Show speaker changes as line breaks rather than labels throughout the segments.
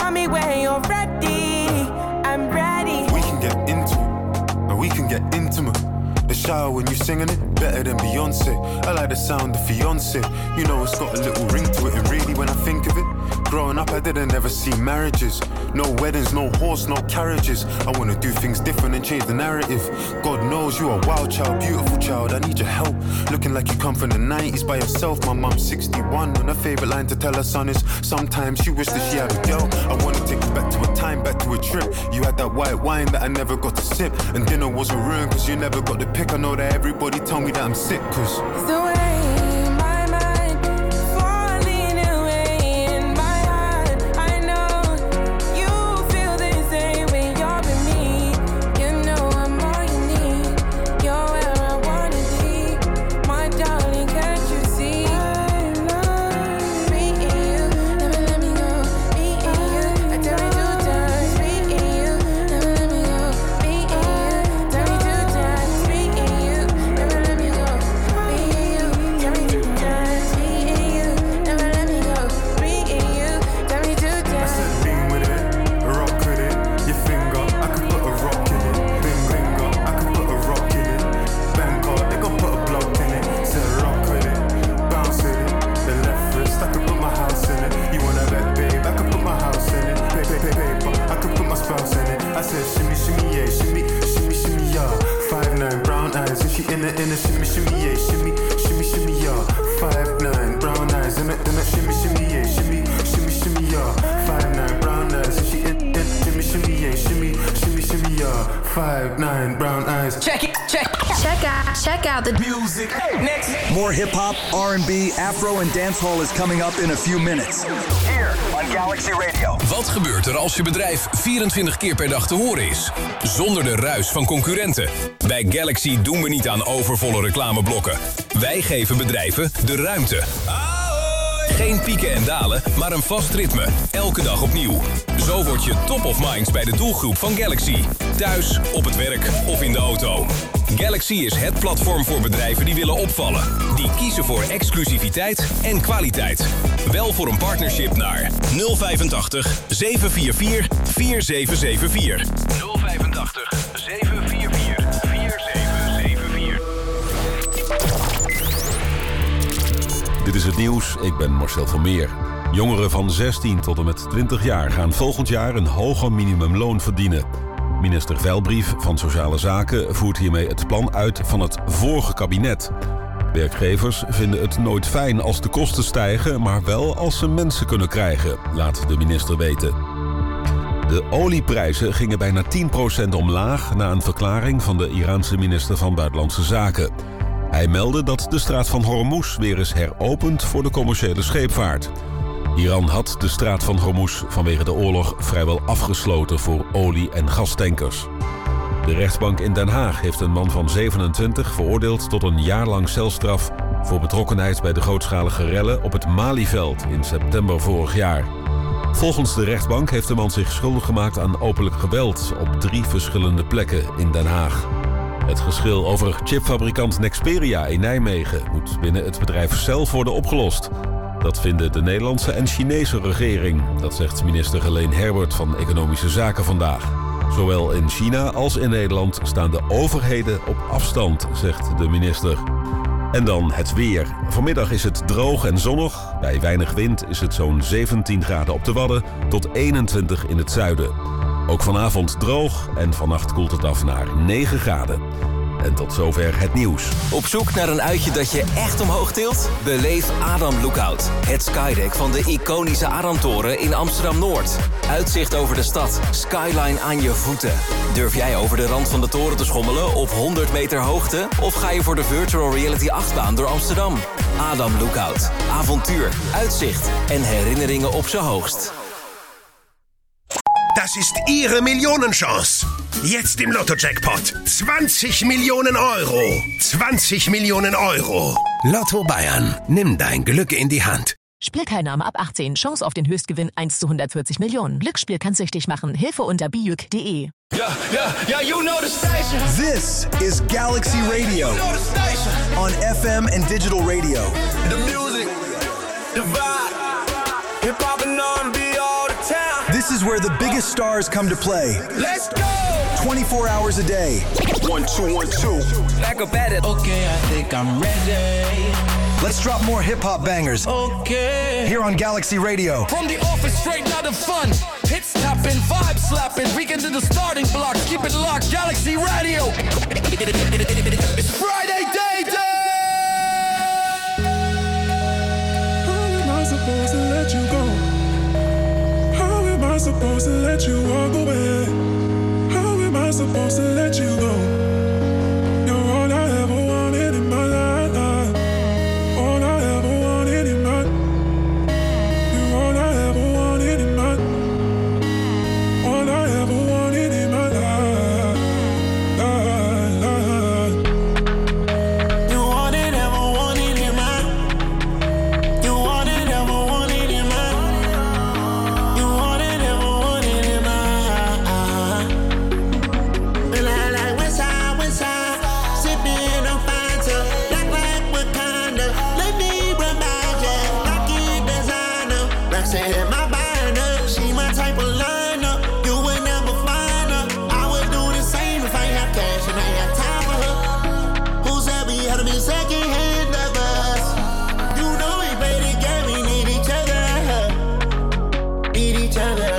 tell me when you're ready. I'm ready.
We can get into it, and we can get intimate. The shower when you singing it, better than Beyonce. I like the sound of fiance. You know it's got a little ring to it, and really when I think of it, growing up I didn't ever see marriages. No weddings, no horse, no carriages. I wanna do things different and change the narrative. God knows you are a wild child, beautiful child, I need your help. Looking like you come from the 90s by yourself. My mom's 61 and her favourite line to tell her son is sometimes she wished that she had a girl. I wanna take you back to a time, back to a trip. You had that white wine that I never got to sip, and dinner was a ruin cause you never got the pick. I know that everybody told me that I'm sick cause
the way my mind falling away in my heart. I know you feel the same when you're with me. You know I'm all you need. You're where I wanna be. My darling, can't you see? I love me and you, never let me go. Me and you, I tell me 2 times. Me and you, never let me go. Me and you, tell me 2 times. Me and you, never let me go. Me and you, tell me 2 times. Me and you, never let me go. Me and you, tell me 2
I
times.
said bing with it, rock with it. Your finger, I could put a rock in it. Bing finger, I could put a rock in it. Bangkok, they gon' put a block in it. Said rock with it, bounce with it. The left wrist, I could put my house in it. You wanna bet, babe, I could put my house in it. Paper, I could put my spouse in it. I said shimmy, shimmy, yeah, shimmy, shimmy, shimmy, yeah. 5'9", brown eyes, and she in it, shimmy, shimmy, yeah, shimmy, shimmy, shimmy, yeah. 5'9", brown eyes, in it, shimmy, shimmy, yeah, shimmy, shimmy, shimmy, yeah. 5'9", brown eyes, and she in it, shimmy, shimmy, yeah, shimmy, shimmy, shimmy, yeah. 5'9", brown eyes.
Check it, check out the music. Next.
More hip-hop, R&B, Afro en dancehall is coming up in a few minutes. Here on Galaxy Radio.
Wat gebeurt er als je bedrijf 24 keer per dag te horen is? Zonder de ruis van concurrenten. Bij Galaxy doen we niet aan overvolle reclameblokken. Wij geven bedrijven de ruimte. Geen pieken en dalen, maar een vast ritme. Elke dag opnieuw. Zo word je top of minds bij de doelgroep van Galaxy. Thuis, op het werk of in de auto. Galaxy is het platform voor bedrijven die willen opvallen. Die kiezen voor exclusiviteit en kwaliteit. Wel voor een partnership naar 085 744 4774. 085 744 4774.
Dit is het nieuws, ik ben Marcel van Meer. Jongeren van 16 tot en met 20 jaar gaan volgend jaar een hoger minimumloon verdienen. Minister Veilbrief van Sociale Zaken voert hiermee het plan uit van het vorige kabinet. Werkgevers vinden het nooit fijn als de kosten stijgen, maar wel als ze mensen kunnen krijgen, laat de minister weten. De olieprijzen gingen bijna 10% omlaag na een verklaring van de Iraanse minister van Buitenlandse Zaken. Hij meldde dat de straat van Hormuz weer is heropend voor de commerciële scheepvaart. Iran had de straat van Hormuz vanwege de oorlog vrijwel afgesloten voor olie- en gastankers. De rechtbank in Den Haag heeft een man van 27 veroordeeld tot een jaar lang celstraf voor betrokkenheid bij de grootschalige rellen op het Malieveld in september vorig jaar. Volgens de rechtbank heeft de man zich schuldig gemaakt aan openlijk geweld op 3 verschillende plekken in Den Haag. Het geschil over chipfabrikant Nexperia in Nijmegen moet binnen het bedrijf zelf worden opgelost. Dat vinden de Nederlandse en Chinese regering. Dat zegt minister Helene Herbert van Economische Zaken vandaag. Zowel in China als in Nederland staan de overheden op afstand, zegt de minister. En dan het weer. Vanmiddag is het droog en zonnig. Bij weinig wind is het zo'n 17 graden op de Wadden tot 21 in het zuiden. Ook vanavond droog en vannacht koelt het af naar 9 graden. En tot zover het nieuws.
Op zoek naar een uitje dat je echt omhoog tilt? Beleef Adam Lookout. Het skydeck van de iconische Adamtoren in Amsterdam-Noord. Uitzicht over de stad. Skyline aan je voeten. Durf jij over de rand van de toren te schommelen op 100 meter hoogte? Of ga je voor de virtual reality achtbaan door Amsterdam? Adam Lookout. Avontuur, uitzicht en herinneringen op zijn hoogst.
Das ist Ihre Millionenchance. Jetzt im Lotto-Jackpot. 20 Millionen Euro. 20 Millionen Euro. Lotto Bayern. Nimm dein Glück in die Hand.
Spielteilnahme ab 18. Chance auf den Höchstgewinn 1 zu 140 Millionen. Glücksspiel kann süchtig machen. Hilfe unter biuk.de.
Yeah, you know the station.
This is Galaxy Radio.
You know the station.
On FM and digital radio.
The music, the vibe. Hip-hop and R&B all the time.
This is where the biggest stars come to play.
Let's go!
24 hours a day.
1, 2, 1, 2. Back up at it. Okay, I think I'm ready.
Let's drop more hip-hop bangers.
Okay.
Here on Galaxy Radio.
From the office straight out of fun. Hits tapping, vibe slapping. Weekend to the starting block. Keep it locked. Galaxy Radio. It's Friday day.
How am I supposed to let you go? How am I supposed to let you walk away? How am I supposed to let you go? You're all I ever wanted in my life. All I ever wanted in my. You're all I ever wanted in my. All I ever wanted in my life. You want it, ever wanted in my. You want it, ever wanted in my. You want it, ever wanted in my. And I like west side, sipping on Fanta, black like Wakanda. Let me remind ya, Nike designer, Roxanne my binder. She my type of liner, you would never find her. I would do the same if I had cash and I had time for her. Who said we had to be second-hand lovers? You know we play the game, we need each other. Need each other.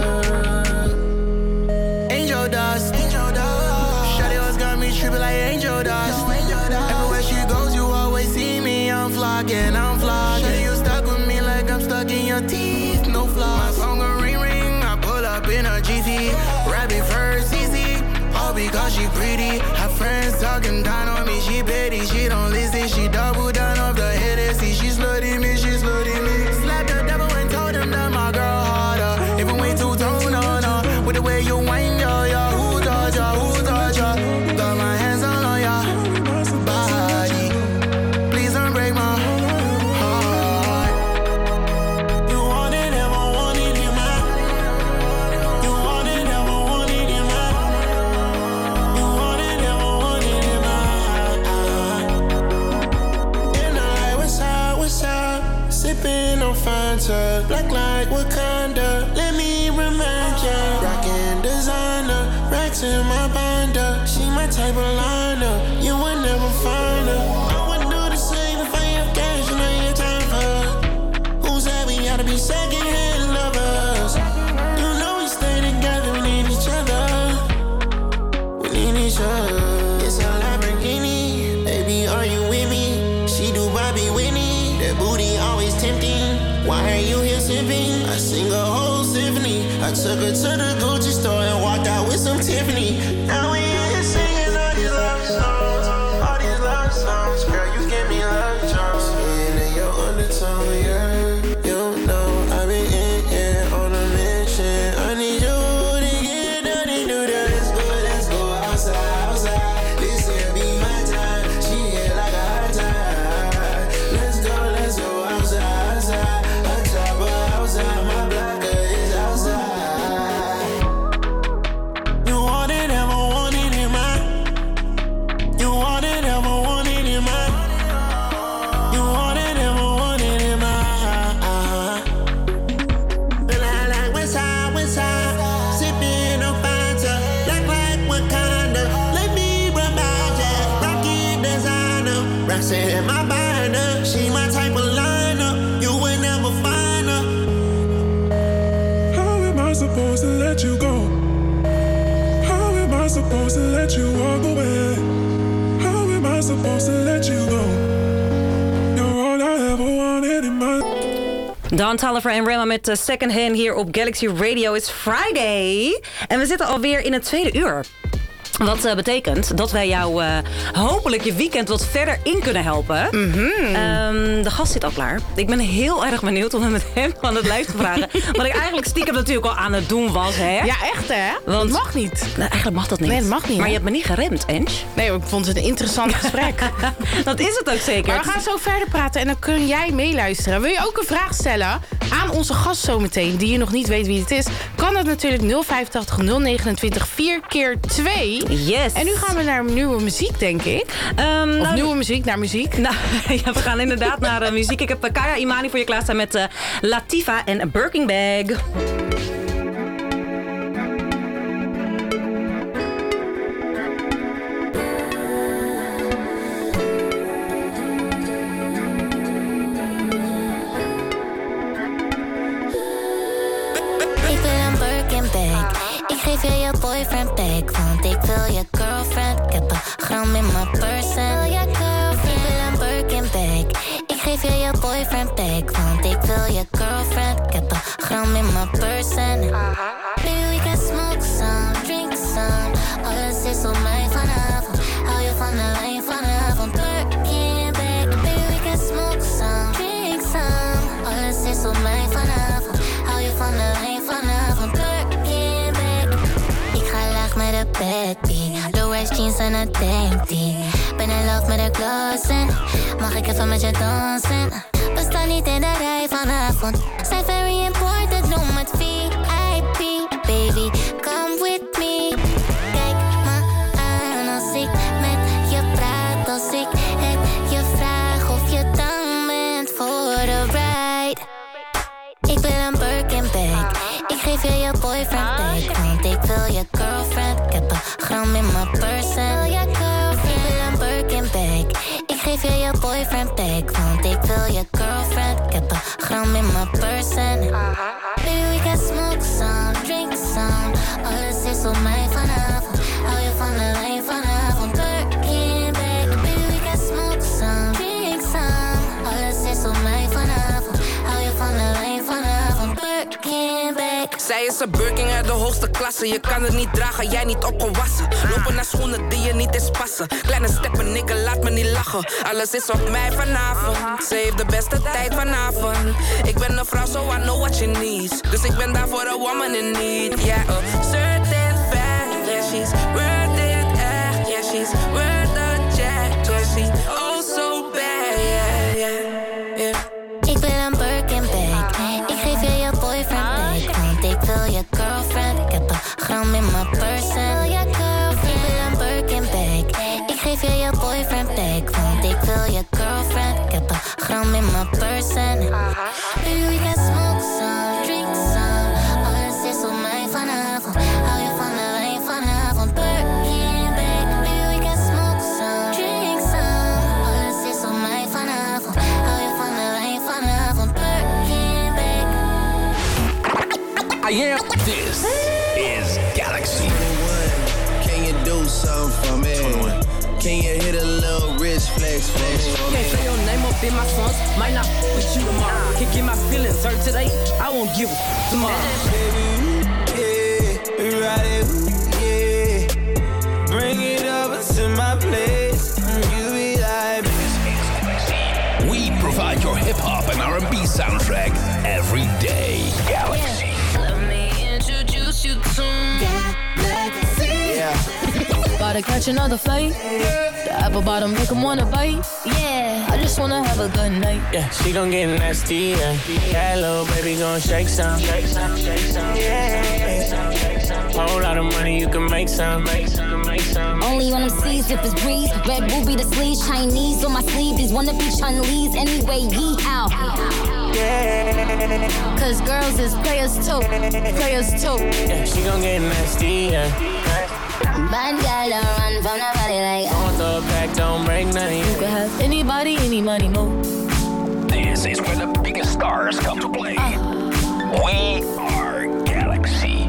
Angel dust. Shawty always got me tripping like angel dust. Everywhere she goes, you always see me. I'm flocking. Shawty, you stuck with me like I'm stuck in your teeth. No flaws. My phone gon' ring. I pull up in a GT. Rabbit first, easy. All because she pretty. Her friends talking down on me. She petty. She don't listen. She double down off the head and see. She slutty me. Slapped the devil and told him that my girl harder. Even way too tone, no. With the way you whine, yo. Who touch ya? Got my hands all on ya body. Please don't break my heart. You want it, ever wanted in my. You want it, ever wanted in my. You want it, ever wanted in my. And I west side, sipping on Fanta, black like Wakanda. Let me remind ya, rockin' designer, racks in my binder. She my type of liner, you would never find her. I would do the same if I have cash and I had time for her. Who said we gotta be second-hand lovers? You know we stay together, we need each other. We need each other. It's a Lamborghini, baby, are you with me? She do Bobby Whitney, that booty always tempting. Why are you here sipping? I sing a whole symphony. I took her to the Gucci store and walked out with some Tiffany. Now we here singing all these love songs. Girl, you give me love songs. And in your undertone, yeah. You know I've been in here on a mission. I need you to get dirty, do that. Let's go outside. This here be my time. She hit like a hard time. Let's go outside. A chopper outside, my blocker is outside. You want it, ever wanted in my. You want it, ever wanted in my. You want it, ever wanted in my. And I like west side, sipping on Fanta, black like Wakanda. Let me remind ya, Rocky designer, Roxanne my binder. She my type of liner, you would never find her. How am I supposed to let you go? How am I supposed to let you walk away? How am I supposed to let you go? You're all I ever wanted in my.
Dan Toliver en Rema met Second Hand hier op Galaxy Radio. It's Friday. En we zitten alweer in het tweede uur. Wat betekent dat wij jou hopelijk je weekend wat verder in kunnen helpen. De gast zit al klaar. Ik ben heel erg benieuwd om hem met hem aan het lijf te vragen. Wat ik eigenlijk stiekem natuurlijk al aan het doen was. Hè?
Ja, echt hè? Want, dat mag niet.
Nou, eigenlijk mag dat niet.
Nee, dat mag niet.
Maar je hebt me niet geremd, Ensch.
Nee, ik vond het een interessant gesprek.
Dat is het ook zeker.
Maar we gaan zo verder praten en dan kun jij meeluisteren. Wil je ook een vraag stellen aan onze gast zometeen, die je nog niet weet wie het is? Kan dat natuurlijk 085 029 4x2.
Yes.
En nu gaan we naar nieuwe muziek, denk ik. Of nieuwe muziek, naar muziek.
Nou, ja, we gaan inderdaad naar muziek. Ik heb Kaya Imani voor je klaarstaan met Latifa en Birkin Bag.
geef je boyfriend back, want ik wil je girlfriend. Ik heb een gram in mijn purse en je girlfriend. Ik wil een Birkin bag. Ik geef je boyfriend back, want ik wil je girlfriend. Ik heb een gram in mijn purse en baby, we can smoke some, drink some. Alles is op mij vanavond. Hou je van de wijn vanavond? Birkin bag. Baby, we can smoke some, drink some. Alles is op mij vanavond. Hou je van de wijn vanavond? Birkin bag. Ik ga laag met de baddie. Low-rise jeans en een tanktee. Ben in love met de glossen. Mag ik even met je dansen? We staan niet in de rij vanavond. Zijn very important, noem het VIP. Baby, come with me. Kijk me aan als ik met je praat. Als ik het je vraag of je down bent voor de ride. Ik wil een Birkin bag. Ik geef je boyfriend back, want ik wil je girlfriend. Ik heb een gram in mijn purse en je girlfriend. Ik wil een Birkin bag. Ik geef je boyfriend back, want ik wil je girlfriend. Ik heb een gram in mijn purse en baby, we can smoke some, drink some. Alles is op mij vanavond. Hou je van de wijn vanavond? Birkin bag. Baby, we can smoke some, drink some. Alles is op mij vanavond. Hou je van de wijn vanavond? Birkin bag.
Zij is een Birkin uit de hoogste klasse. Je kan het niet dragen, jij niet opgewassen. Lopen naar schoenen die je niet eens passen. Kleine steppen, nigga, laat me niet lachen. Alles is op mij vanavond. Ze heeft de beste tijd vanavond. Ik ben een vrouw, so I know what she needs. Dus ik ben daar voor a woman in need. Yeah, a certain fact. Yeah, she's worth it, echt. Yeah, she's worth the jack. Yeah, she's oh so bad. Yeah, yeah, yeah.
Ik wil een Birkin bag. Ik geef je boyfriend back, want ik wil je girlfriend. Ik heb een gram in mijn purse en je girlfriend. Ik wil een Birkin bag. Ik geef je boyfriend back, want ik wil je girlfriend. Ik heb een gram in mijn purse en baby, we can smoke some, drink some. Alles is op mij vanavond. Hou je van de wijn vanavond? Birkin bag. Baby, we can smoke some, drink some. Alles is op mij vanavond. Hou je van de wijn vanavond? Birkin bag.
This is Galaxy.
Can you do something for me? Can you hit a little rich flex for me?
Can't say your name up in my songs. Might not with you tomorrow. Can get my feelings hurt today. I won't give a tomorrow.
Baby, yeah, ride it, yeah. Bring it over to my place. You be like,
We provide your hip-hop and R&B soundtrack every day. Galaxy.
Let me introduce you to Galaxy.
yeah.
Gotta catch another flight. The apple bottom make 'em wanna bite. Yeah, I just wanna have a good night.
Yeah, she gon' get nasty, yeah. That little baby gon' shake some. Shake some, shake some, yeah. Whole lot of money, you can make some, make some, make some.
Only on them seas if it's breeze. Red ruby the sleeves, Chinese on my sleeve. These wanna be Chinese anyway, yee-haw.
Cause girls is players too. Players too.
Yeah, she gon' get nasty, yeah.
Bad girl don't run from nobody like
Don't throw it back, don't break nothing.
You can have anybody, any money, mo.
This is where the biggest stars come to play. We are Galaxy.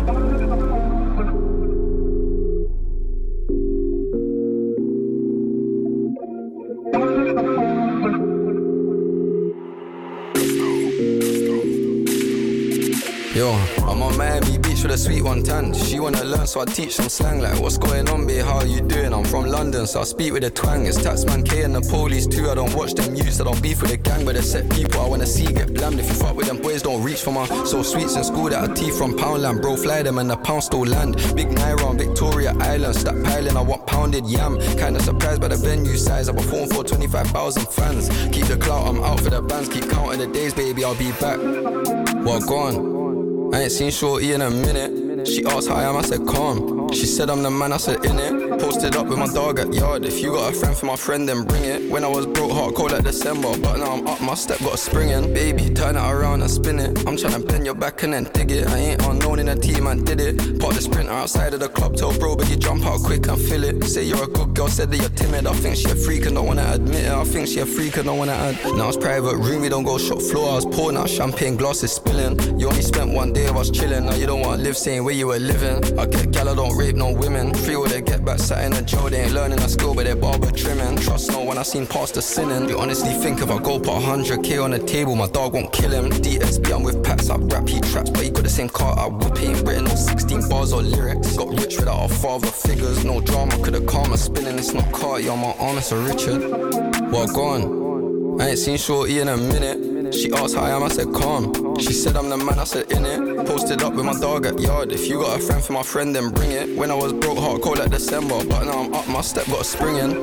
Yo, I'm on Miami Beach with a sweet one tan. She wanna learn, so I teach some slang. Like, what's going on, babe? How you doing? I'm from London, so I speak with a twang. It's Taxman K and the police too. I don't watch them news, I don't beef with the gang, but they set people I wanna see get blammed. If you fuck with them boys, don't reach for my so sweets in school that I teeth from Poundland. Bro, fly them and the pound still land. Big Naira on Victoria Island, stack piling, I want pounded yam. Kinda surprised by the venue size. I perform for 25,000 fans. Keep the clout, I'm out for the bands. Keep counting the days, baby, I'll be back. Well, gone. I ain't seen Shorty in a minute. She asked how I am, I said calm. She said I'm the man, I said in it. Posted up with my dog at yard. If you got a friend for my friend, then bring it. When I was broke, hard cold like December, but now I'm up my step, got a spring in. Baby, turn it around and spin it. I'm tryna bend your back and then dig it. I ain't unknown in the team, I did it. Park the Sprinter outside of the club, tell bro, but you jump out quick and feel it. Say you're a good girl, said that you're timid. I think she a freak and don't wanna admit it. I think she a freak and don't wanna add. Now it's private room, we don't go shop floor. I was pouring out champagne, glasses spilling. You only spent one day of us chilling. Now you don't wanna live saying where you were living. I get gal, I don't rape no women. Free with they get back, sat in a jail. They ain't learning a skill, but they barber trimming. Trust no one I seen past the sinning. You honestly think if I go put 100k on the table, my dog won't kill him. DSB, I'm with Pats, I rap, he traps, but he got the same car I whoop. He ain't written no 16 bars or lyrics. Got rich without our father figures. No drama, could've calm my spinning. It's not Carti on my arm, it's a Richard. Well, gone. I ain't seen Shorty in a minute. She asked how I am, I said calm. She said I'm the man, I said in it. Posted up with my dog at yard. If you got a friend for my friend, then bring it. When I was broke, hard cold like December, but now I'm up my step, got a spring in.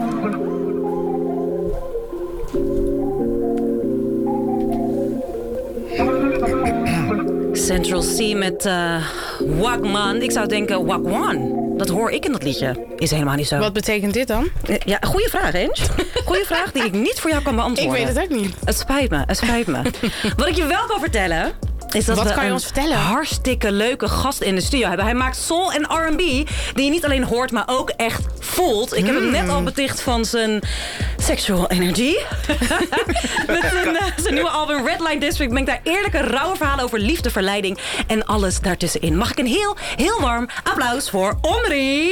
Central C met Wagman. Ik zou denken Wagwan. Dat hoor ik in dat liedje. Is helemaal niet zo.
Wat betekent dit dan?
Ja, goede vraag, Ange. Goede vraag die ik niet voor jou kan beantwoorden.
Ik weet het ook niet.
Het spijt me. Wat ik je wel kan vertellen... is dat
Wat
we
kan je ons vertellen?
Hartstikke leuke gast in de studio hebben. Hij maakt soul en R&B die je niet alleen hoort, maar ook echt voelt. Ik heb hem net al beticht van zijn sexual energy. Met zijn nieuwe album Redline District brengt daar eerlijke, rauwe verhalen over liefde, verleiding en alles daartussenin. Mag ik een heel warm applaus voor Omri?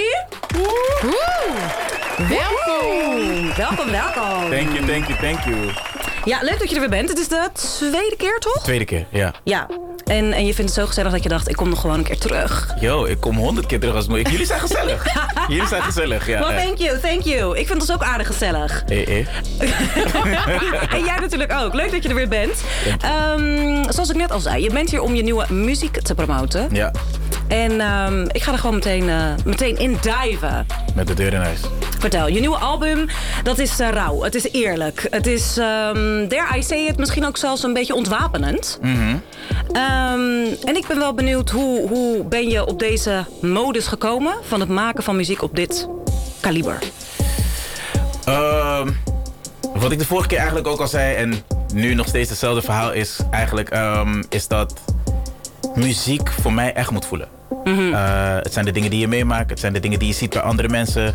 Welkom.
Thank you.
Ja, leuk dat je er weer bent. Het is de tweede keer, toch?
Tweede keer, ja.
Ja, en je vindt het zo gezellig dat je dacht, ik kom nog gewoon een keer terug.
Yo, ik kom 100 keer terug als moe. Jullie zijn gezellig. Ja.
Well, thank you. Ik vind ons ook aardig gezellig. En jij natuurlijk ook. Leuk dat je er weer bent. Zoals ik net al zei, je bent hier om je nieuwe muziek te promoten. Ja. En ik ga er gewoon meteen in diven.
Met de deur in huis.
Vertel, je nieuwe album, dat is rauw. Het is eerlijk. Het is, dare I say it, misschien ook zelfs een beetje ontwapenend. Mm-hmm. En ik ben wel benieuwd, hoe ben je op deze modus gekomen van het maken van muziek op dit kaliber?
Wat ik de vorige keer eigenlijk ook al zei en nu nog steeds hetzelfde verhaal is eigenlijk, is dat muziek voor mij echt moet voelen. Mm-hmm. Het zijn de dingen die je meemaakt, het zijn de dingen die je ziet bij andere mensen.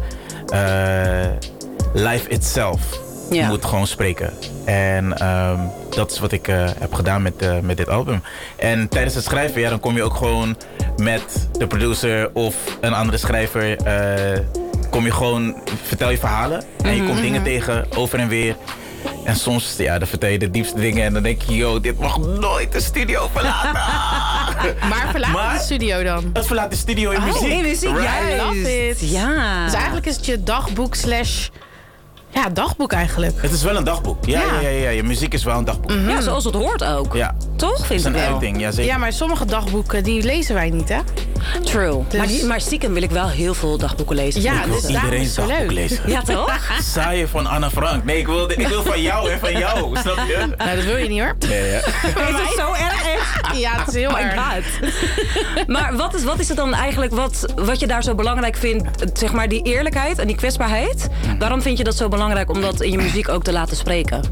Life itself moet gewoon spreken. En dat is wat ik heb gedaan met dit album. En tijdens het schrijven, dan kom je ook gewoon met de producer of een andere schrijver. Vertel je verhalen. En je komt dingen tegen, over en weer. En soms, dan vertel je de diepste dingen. En dan denk je, yo, dit mag nooit de studio verlaten.
Maar verlaat de studio dan?
Het verlaat de studio in muziek.
In muziek,
right.
I love it.
Ja.
Dus eigenlijk is het je dagboek dagboek eigenlijk.
Het is wel een dagboek. Ja. Je muziek is wel een dagboek.
Mm-hmm. Ja, zoals het hoort ook. Ja. Toch, vind ik wel.
Het is een ding,
ja, maar sommige dagboeken, die lezen wij niet, hè?
True. Dus... Maar stiekem wil ik wel heel veel dagboeken lezen.
Ja, ik wil iedereen dagboek lezen.
Ja, toch?
Saaien van Anne Frank. Nee, ik wil van jou en van jou. Snap je?
Nou, dat wil je niet, hoor.
Nee, ja.
Is het zo erg?
Ja, het is heel erg.
Maar wat is het dan eigenlijk wat je daar zo belangrijk vindt? Zeg maar die eerlijkheid en die kwetsbaarheid. Waarom vind je dat zo belangrijk om dat in je muziek ook te laten spreken?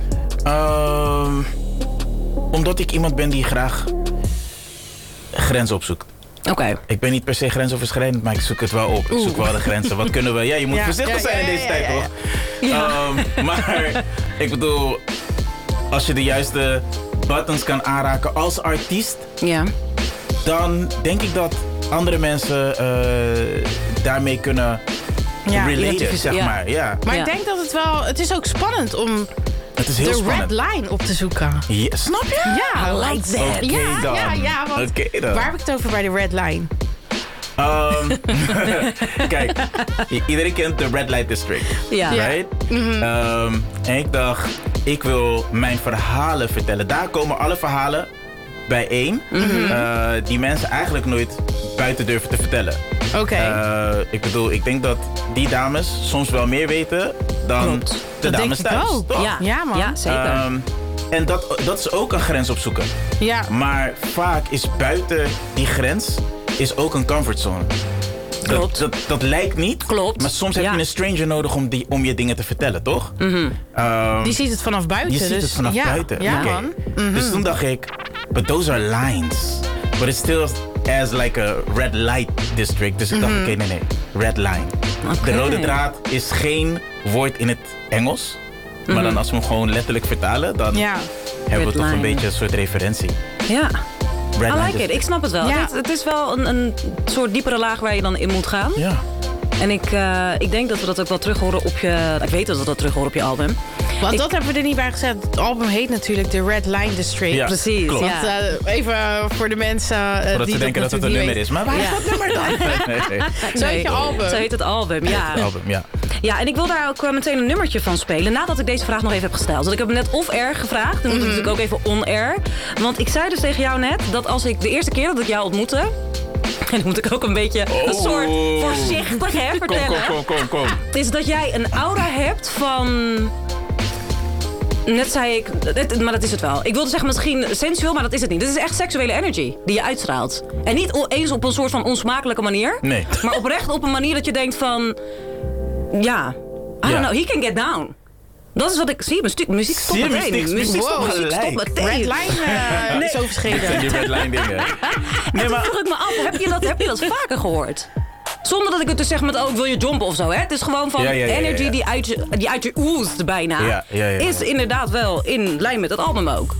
Omdat ik iemand ben die graag grenzen opzoekt.
Oké.
Ik ben niet per se grensoverschrijdend, maar ik zoek het wel op. Ik zoek wel de grenzen. Wat kunnen we... Ja, je moet voorzichtig zijn in deze tijd, toch? Ja. Maar ik bedoel, als je de juiste buttons kan aanraken als artiest...
Ja.
Dan denk ik dat andere mensen daarmee kunnen relaten, zeg maar. Ja.
Maar ik denk dat het is ook spannend om...
Het is heel spannend.
Red line op te zoeken.
Ja, snap je?
Ja,
I like that.
Ja, want waar heb ik het over bij de red line?
Kijk, iedereen kent de Red Light District.
Ja.
Right? Mm-hmm. En ik dacht, ik wil mijn verhalen vertellen. Daar komen alle verhalen bijeen. Mm-hmm. Die mensen eigenlijk nooit buiten durven te vertellen.
Oké.
Ik bedoel, ik denk dat die dames soms wel meer weten dan de dames thuis. Toch?
Ja, man. Ja, zeker.
En dat is ook een grens opzoeken.
Ja.
Maar vaak is buiten die grens is ook een comfortzone.
Klopt.
Dat lijkt niet.
Klopt.
Maar soms heb je een stranger nodig om je dingen te vertellen, toch?
Die ziet het vanaf buiten.
Je ziet het vanaf buiten.
Ja,
Okay.
man.
Dus toen dacht ik, but those are lines. But it's still as like a red light district. Dus ik dacht, oké, nee. Red line. De rode draad is geen woord in het Engels. Maar dan als we hem gewoon letterlijk vertalen, dan hebben we toch een beetje een soort referentie.
Ja.
Red
I like
line
it. Ik snap het wel.
Ja.
Het is wel een soort diepere laag waar je dan in moet gaan.
Ja.
En ik denk dat we dat ook wel terug horen op je... Ik weet dat we dat terug horen op je album.
Want dat hebben we er niet bij gezegd. Het album heet natuurlijk The Red Line District.
Ja, precies.
Klopt.
Want even voor de mensen
Voordat
die
ze denken dat het een nummer is. Maar waar is dat nummer dan? Nee.
Zo heet je album.
Zo heet het album, ja.
Het album, ja.
Ja, en ik wil daar ook meteen een nummertje van spelen. Nadat ik deze vraag nog even heb gesteld. Want ik heb hem net off-air gevraagd. Dan moet ik natuurlijk ook even on-air. Want ik zei dus tegen jou net dat als ik de eerste keer dat ik jou ontmoette... En dan moet ik ook een beetje een soort voorzichtig vertellen.
Kom.
Is dat jij een aura hebt van... Net zei ik, maar dat is het wel. Ik wilde zeggen misschien sensueel, maar dat is het niet. Dit is echt seksuele energy die je uitstraalt. En niet eens op een soort van onsmakelijke manier.
Nee.
Maar oprecht op een manier dat je denkt van... Ja, I don't know, he can get down. Dat is wat ik zie. Muziek stopt meteen. Muziek stopt meteen.
Red Line is overschreden.
Die red line dingen.
Nee, maar vroeg ik me af, heb je dat vaker gehoord? Zonder dat ik het dus zeg met, ik wil je jumpen of zo. Hè? Het is gewoon van energy die uit je oest bijna. Is inderdaad wel in lijn met het album ook.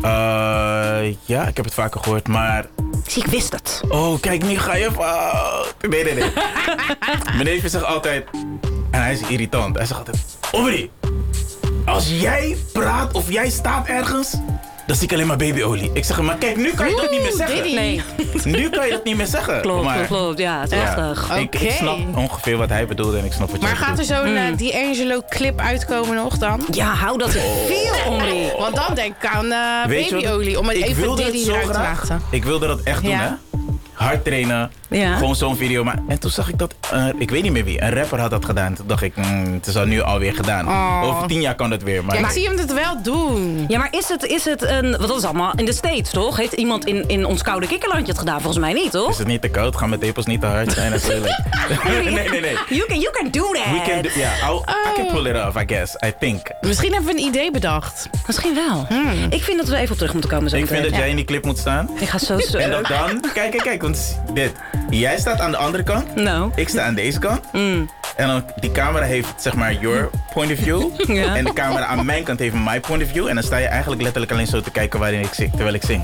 Ja, ik heb het vaker gehoord, maar...
Zie, ik wist het.
Oh, kijk, nu ga je fout. Nee. Mijn neef zegt altijd... En hij is irritant. Hij zegt altijd... Omri, als jij praat of jij staat ergens... Dan zie ik alleen maar babyolie. Ik zeg hem, maar kijk, nu kan je dat niet meer zeggen.
Nee.
Nu kan je dat niet meer zeggen.
Klopt. Ja, het is lastig.
Ik snap ongeveer wat hij bedoelde en ik snap wat jij bedoelt.
Maar gaat er zo'n D'Angelo clip uitkomen nog dan?
Ja, hou dat veel, Omri.
Want dan denk ik aan babyolie. Om het even Diddy eruit te laten.
Ik wilde dat echt doen, hè. Hard trainen.
Ja.
Gewoon zo'n video. En toen zag ik dat, ik weet niet meer wie, een rapper had dat gedaan. Toen dacht ik, het is al nu alweer gedaan. Over 10 jaar kan het weer. Maar
ik zie hem het wel doen.
Ja, maar is het een... Want dat is allemaal in de States, toch? Heeft iemand in ons koude kikkerlandje het gedaan? Volgens mij niet, toch?
Is het niet te koud? Gaan mijn tepels niet te hard zijn? Natuurlijk. Nee.
You can do that.
We can do, I can pull it off, I guess. I think.
Misschien hebben we een idee bedacht.
Misschien wel. Ik vind dat we even op terug moeten komen.
Ik vind dat jij in die clip moet staan.
Ik ga zo
En dat dan... Kijk, want dit... Jij staat aan de andere kant.
No.
Ik sta aan deze kant. En dan die camera heeft zeg maar your point of view.
Ja.
En de camera aan mijn kant heeft my point of view. En dan sta je eigenlijk letterlijk alleen zo te kijken waarin ik zing, terwijl ik zing.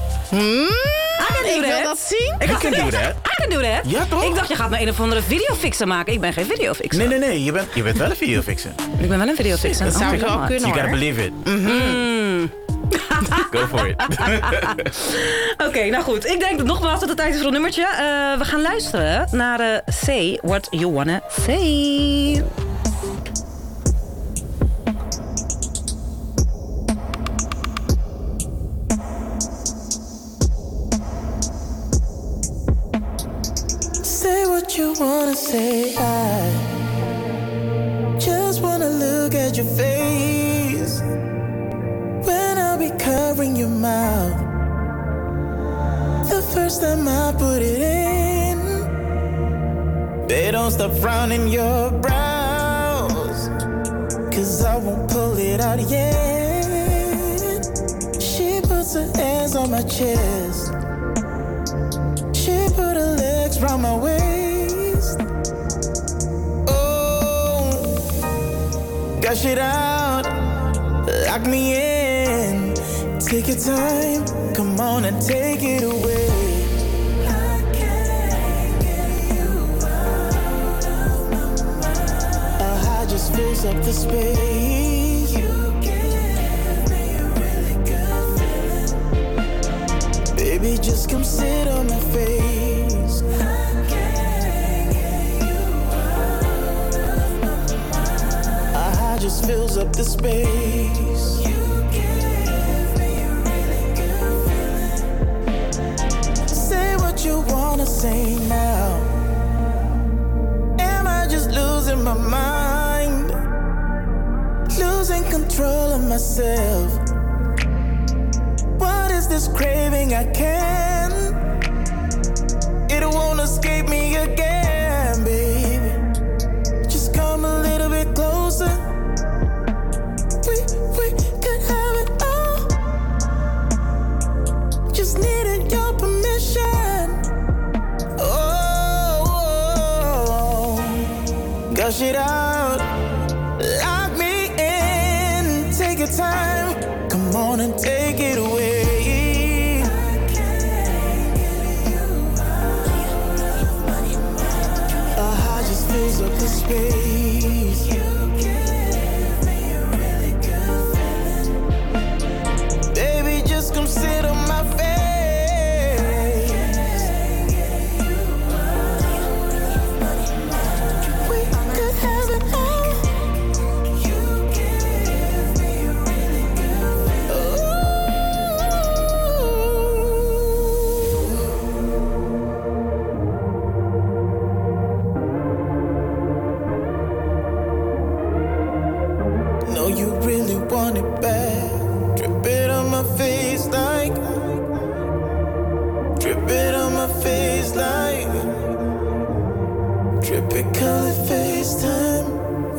Ik wil dat zien.
I can do that.
I can do that.
Ja, toch?
Ik dacht, je gaat me een of andere videofixer maken. Ik ben geen videofixer.
Nee. Je bent wel een videofixer.
Ik ben wel een videofixer.
Dat zou wel kunnen,
You gotta believe it. Go for it.
Oké, nou goed. Ik denk nogmaals dat het tijd is voor een nummertje. We gaan luisteren naar Say What You Wanna Say.
Say what you wanna say. I just wanna look at your face when I'll be covering your mouth. The first time I put it in, they don't stop frowning your brows, 'cause I won't pull it out yet. She puts her hands on my chest, she put her legs round my waist. Oh, gush it out, lock me in. Take your time, come on and take it away. I can't get you out of my mind. Our high just fills up the space. You give me a really good feeling. Baby, just come sit on my face. I can't get you out of my mind. Our high just fills up the space. You give me a really good feeling. Say what you wanna say now. Am I just losing my mind? Losing control of myself. What is this craving I can't? It won't escape me again, baby. gush it out. Lock me in, take your time. Come on and take it away. A heart just fills up the space. You give me a really good feeling. Baby, just come sit on my face. Want it bad. Drip it on my face like. Drip it on my face like. Drip it color FaceTime.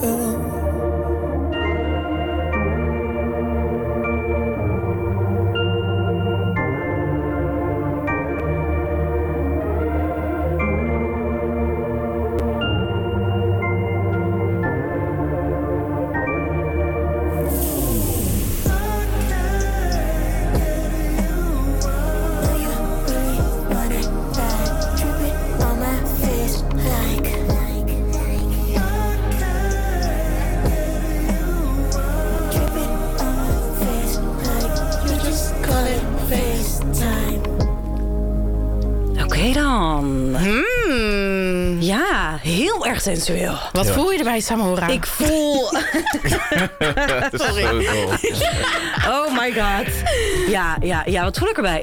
Sensueel.
Wat voel je erbij, Samora?
Ik voel... Sorry. Oh my god. Ja, wat voel ik erbij?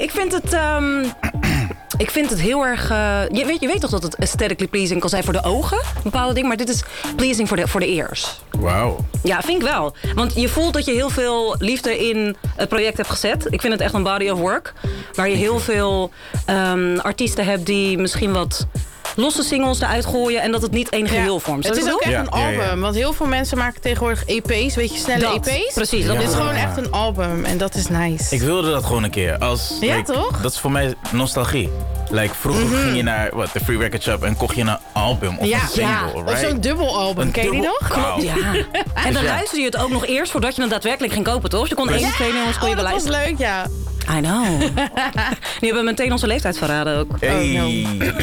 Ik vind het heel erg... Je weet toch dat het aesthetically pleasing kan zijn voor de ogen? Een bepaalde ding. Maar dit is pleasing voor de ears.
Wauw.
Ja, vind ik wel. Want je voelt dat je heel veel liefde in het project hebt gezet. Ik vind het echt een body of work. Waar je heel veel artiesten hebt die misschien wat... losse singles eruit gooien en dat het niet één geheel vormt.
Het is ook echt een album, want heel veel mensen maken tegenwoordig EP's, weet je, snelle EP's.
Precies.
Dit is gewoon echt een album en dat is nice.
Ik wilde dat gewoon een keer.
Toch?
Dat is voor mij nostalgie. Vroeger ging je naar de Free Record Shop en kocht je een album of een single, right?
Of zo'n dubbelalbum, ken je die nog?
Klopt, ja. En dan luisterde je het ook nog eerst voordat je het daadwerkelijk ging kopen, toch? Je kon 1 of 2 nummers kon je beluisteren.
Dat was leuk, ja.
I know. Die hebben meteen onze leeftijd verraden ook.
Hey.
Oh, no.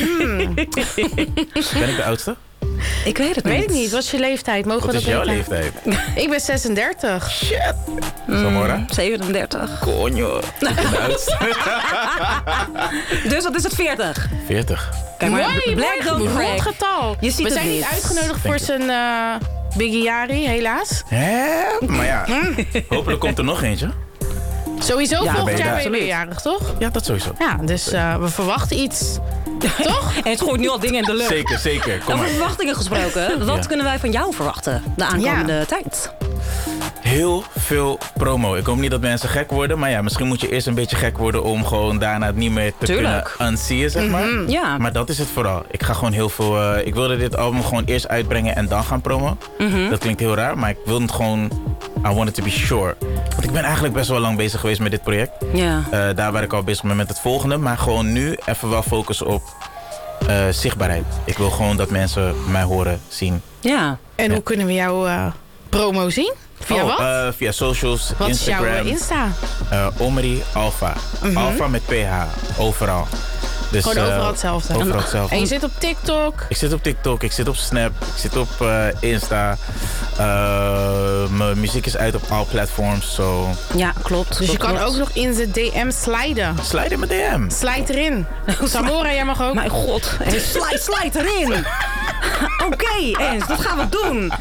Ben ik de oudste?
Ik weet het niet.
Weet ik niet. Wat is je leeftijd? Mogen we dat weten?
Wat is jouw leeftijd?
Ik ben 36.
Shit. Samora?
37.
Konjo. Ik ben de oudste.
Dus wat is het, 40?
40.
Kijk maar, Black Don't Crack.
Getal.
Je ziet
we zijn niet uitgenodigd voor zijn Biggie Jari, helaas.
Hè? Maar ja, hopelijk komt er nog eentje.
Sowieso volgend jaar ben je weer jarig, toch?
Ja, dat sowieso.
Ja, dus we verwachten iets. Toch?
En het gooit nu al dingen in de lucht.
Zeker. Kom
Over
maar.
verwachtingen gesproken. Wat kunnen wij van jou verwachten de aankomende tijd?
Heel veel promo. Ik hoop niet dat mensen gek worden. Maar ja, misschien moet je eerst een beetje gek worden om gewoon daarna het niet meer te kunnen unseeën, zeg maar.
Ja.
Maar dat is het vooral. Ik ga gewoon heel veel... ik wilde dit album gewoon eerst uitbrengen en dan gaan promo. Dat klinkt heel raar, maar ik wil het gewoon... I want it to be sure. Want ik ben eigenlijk best wel lang bezig geweest met dit project.
Ja.
Daar waar ik al bezig ben met het volgende. Maar gewoon nu even wel focussen op zichtbaarheid. Ik wil gewoon dat mensen mij horen, zien.
Ja. En hoe kunnen we jouw promo zien? Via wat?
Via socials,
wat
Instagram.
Wat is jouw Insta?
Omri Alpha. Alpha met PH. Overal. Dus,
gewoon overal hetzelfde.
Overal hetzelfde.
En je zit op TikTok?
Ik zit op TikTok, ik zit op Snap, ik zit op Insta. Mijn muziek is uit op all platforms. So.
Ja, klopt.
Dus je kan ook nog in de DM sliden.
Slide in mijn DM.
Slide erin. Samora, jij mag ook.
Mijn god. Slide erin. Oké, eens. Dat gaan we doen.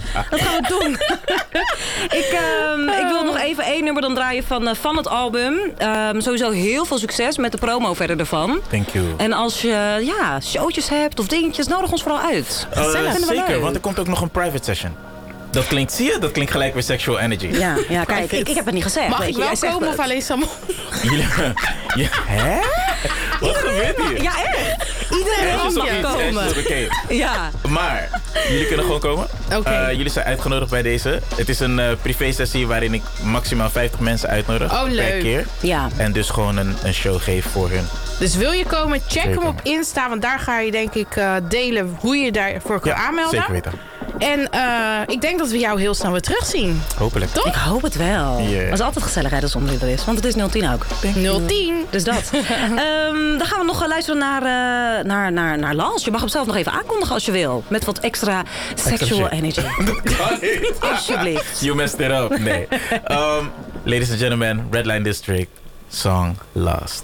Ik wil nog even 1 nummer dan draaien van het album. Sowieso heel veel succes met de promo verder ervan.
Thank you.
En als je showtjes hebt of dingetjes, nodig ons vooral uit.
Zeker, want er komt ook nog een private session. Dat klinkt, zie je? Dat klinkt gelijk weer sexual energy.
Ja, kijk, ik heb het niet gezegd.
Mag ik wel komen of alleen Samora?
Hè? Wat gebeurt hier?
Ja, echt. Iedereen mag komen. Ja.
Maar, jullie kunnen gewoon komen.
Okay.
Jullie zijn uitgenodigd bij deze. Het is een privé-sessie waarin ik maximaal 50 mensen uitnodig. Per keer.
Ja.
En dus gewoon een show geef voor hun.
Dus wil je komen, check hem op Insta. Want daar ga je denk ik delen hoe je daarvoor kan aanmelden.
Zeker weten.
En ik denk dat we jou heel snel weer terugzien.
Hopelijk.
Toch?
Ik hoop het wel.
Yeah.
Het is altijd gezellig als zonder er is. Want het is 010 ook.
010.
Dus dat. Dan gaan we nog luisteren naar Lans. Je mag hem zelf nog even aankondigen als je wil. Met wat extra sexual energy. Alsjeblieft.
You messed it up. Nee. Ladies and gentlemen, Redline District. Song Lost.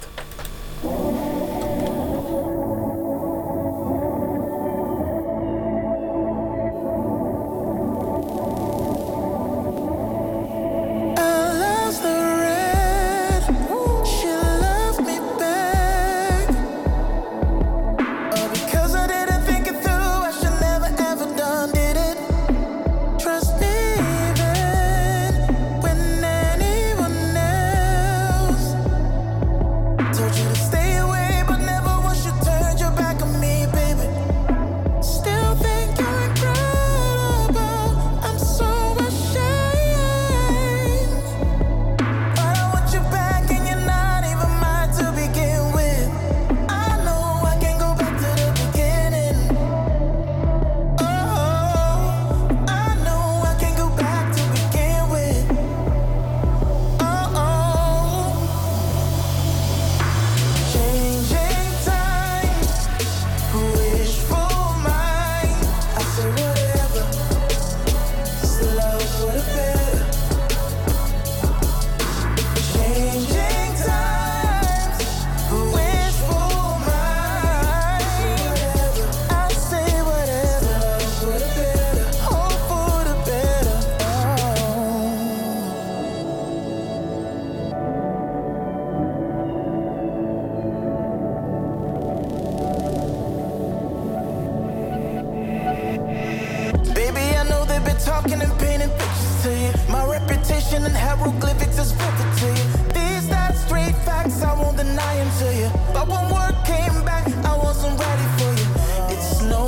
talking and painting pictures to you. My reputation in hieroglyphics is vivid to you. These not straight facts, I won't deny them to you. But when word came back, I wasn't ready for you. It's no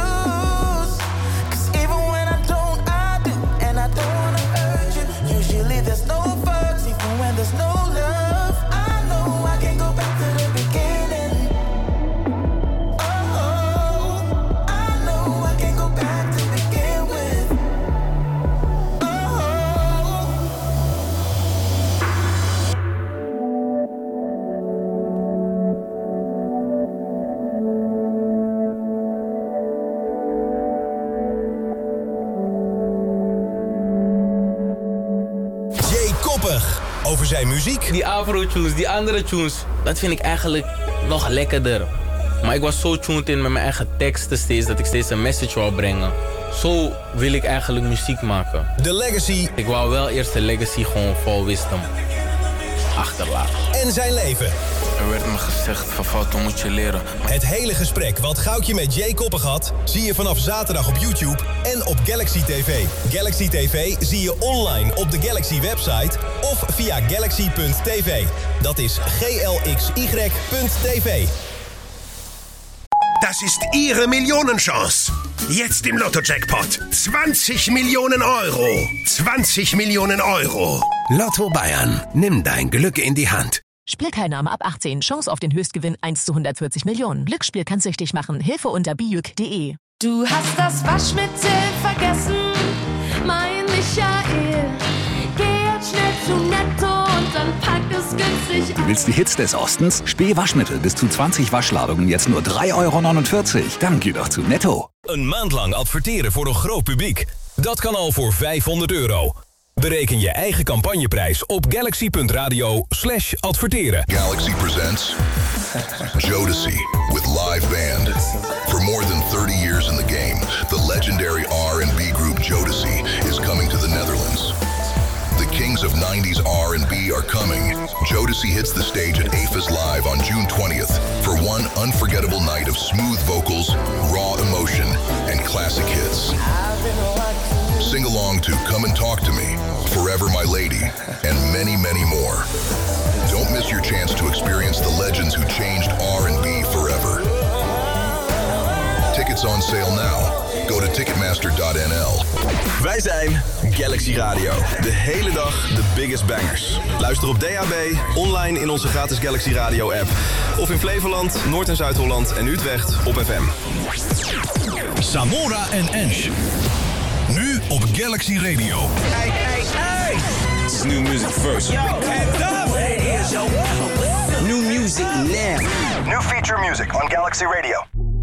use, cause even when I don't, I do. And I don't wanna hurt you. Usually there's no fucks, even when there's no love. I know I can go back to the beginning. Oh, I know I can go back to begin with.
Over zijn muziek.
Die Afro-tunes, die andere tunes, dat vind ik eigenlijk nog lekkerder. Maar ik was zo tuned in met mijn eigen teksten steeds, dat ik steeds een message wou brengen. Zo wil ik eigenlijk muziek maken.
De Legacy.
Ik wou wel eerst de Legacy gewoon vol wisdom achterlaten.
En zijn leven.
Er werd me gezegd, van fouten moet je leren.
Het hele gesprek wat Goudje met Jay Koppig had, zie je vanaf zaterdag op YouTube en op Galaxy TV. Galaxy TV zie je online op de Galaxy website of via galaxy.tv. Dat is glxy.tv.
Das ist Ihre Millionenchance. Jetzt im Lotto-Jackpot. 20 Millionen Euro. 20 Millionen Euro. Lotto Bayern. Nimm dein Glück in die Hand.
Spielteilnahme ab 18. Chance auf den Höchstgewinn 1 zu 140 Millionen. Glücksspiel kann süchtig machen. Hilfe unter bijuk.de.
Du hast das Waschmittel vergessen, mein Michael. Geh jetzt schnell zu Netto und dann pack es günstig.
Du willst die Hits des Ostens? Spee Waschmittel bis zu 20 Waschladungen jetzt nur 3,49 €. Dan geh doch zu Netto.
Een maand lang adverteren voor een groot publiek. Dat kan al voor €500. Bereken je eigen campagneprijs op galaxy.radio/adverteren.
Galaxy presents Jodeci with live band. For more than 30 years in the game, the legendary R&B group Jodeci is coming to the Netherlands. The kings of 90s R&B are coming. Jodeci hits the stage at AFAS Live on June 20th for one unforgettable night of smooth vocals, raw emotion, and classic hits. Sing along to Come and Talk to Me, Forever My Lady, and many, many more. Don't miss your chance to experience the legends who changed R&B forever. Tickets on sale now. Go to ticketmaster.nl.
Wij zijn Galaxy Radio. De hele dag de biggest bangers. Luister op DAB, online in onze gratis Galaxy Radio app. Of in Flevoland, Noord- en Zuid-Holland en Utrecht op FM.
Samora en Ensch.
Nu op Galaxy Radio.
Hey, hey, hey!
This is new music first.
Yo, hands up!
New music now.
New feature music on Galaxy Radio.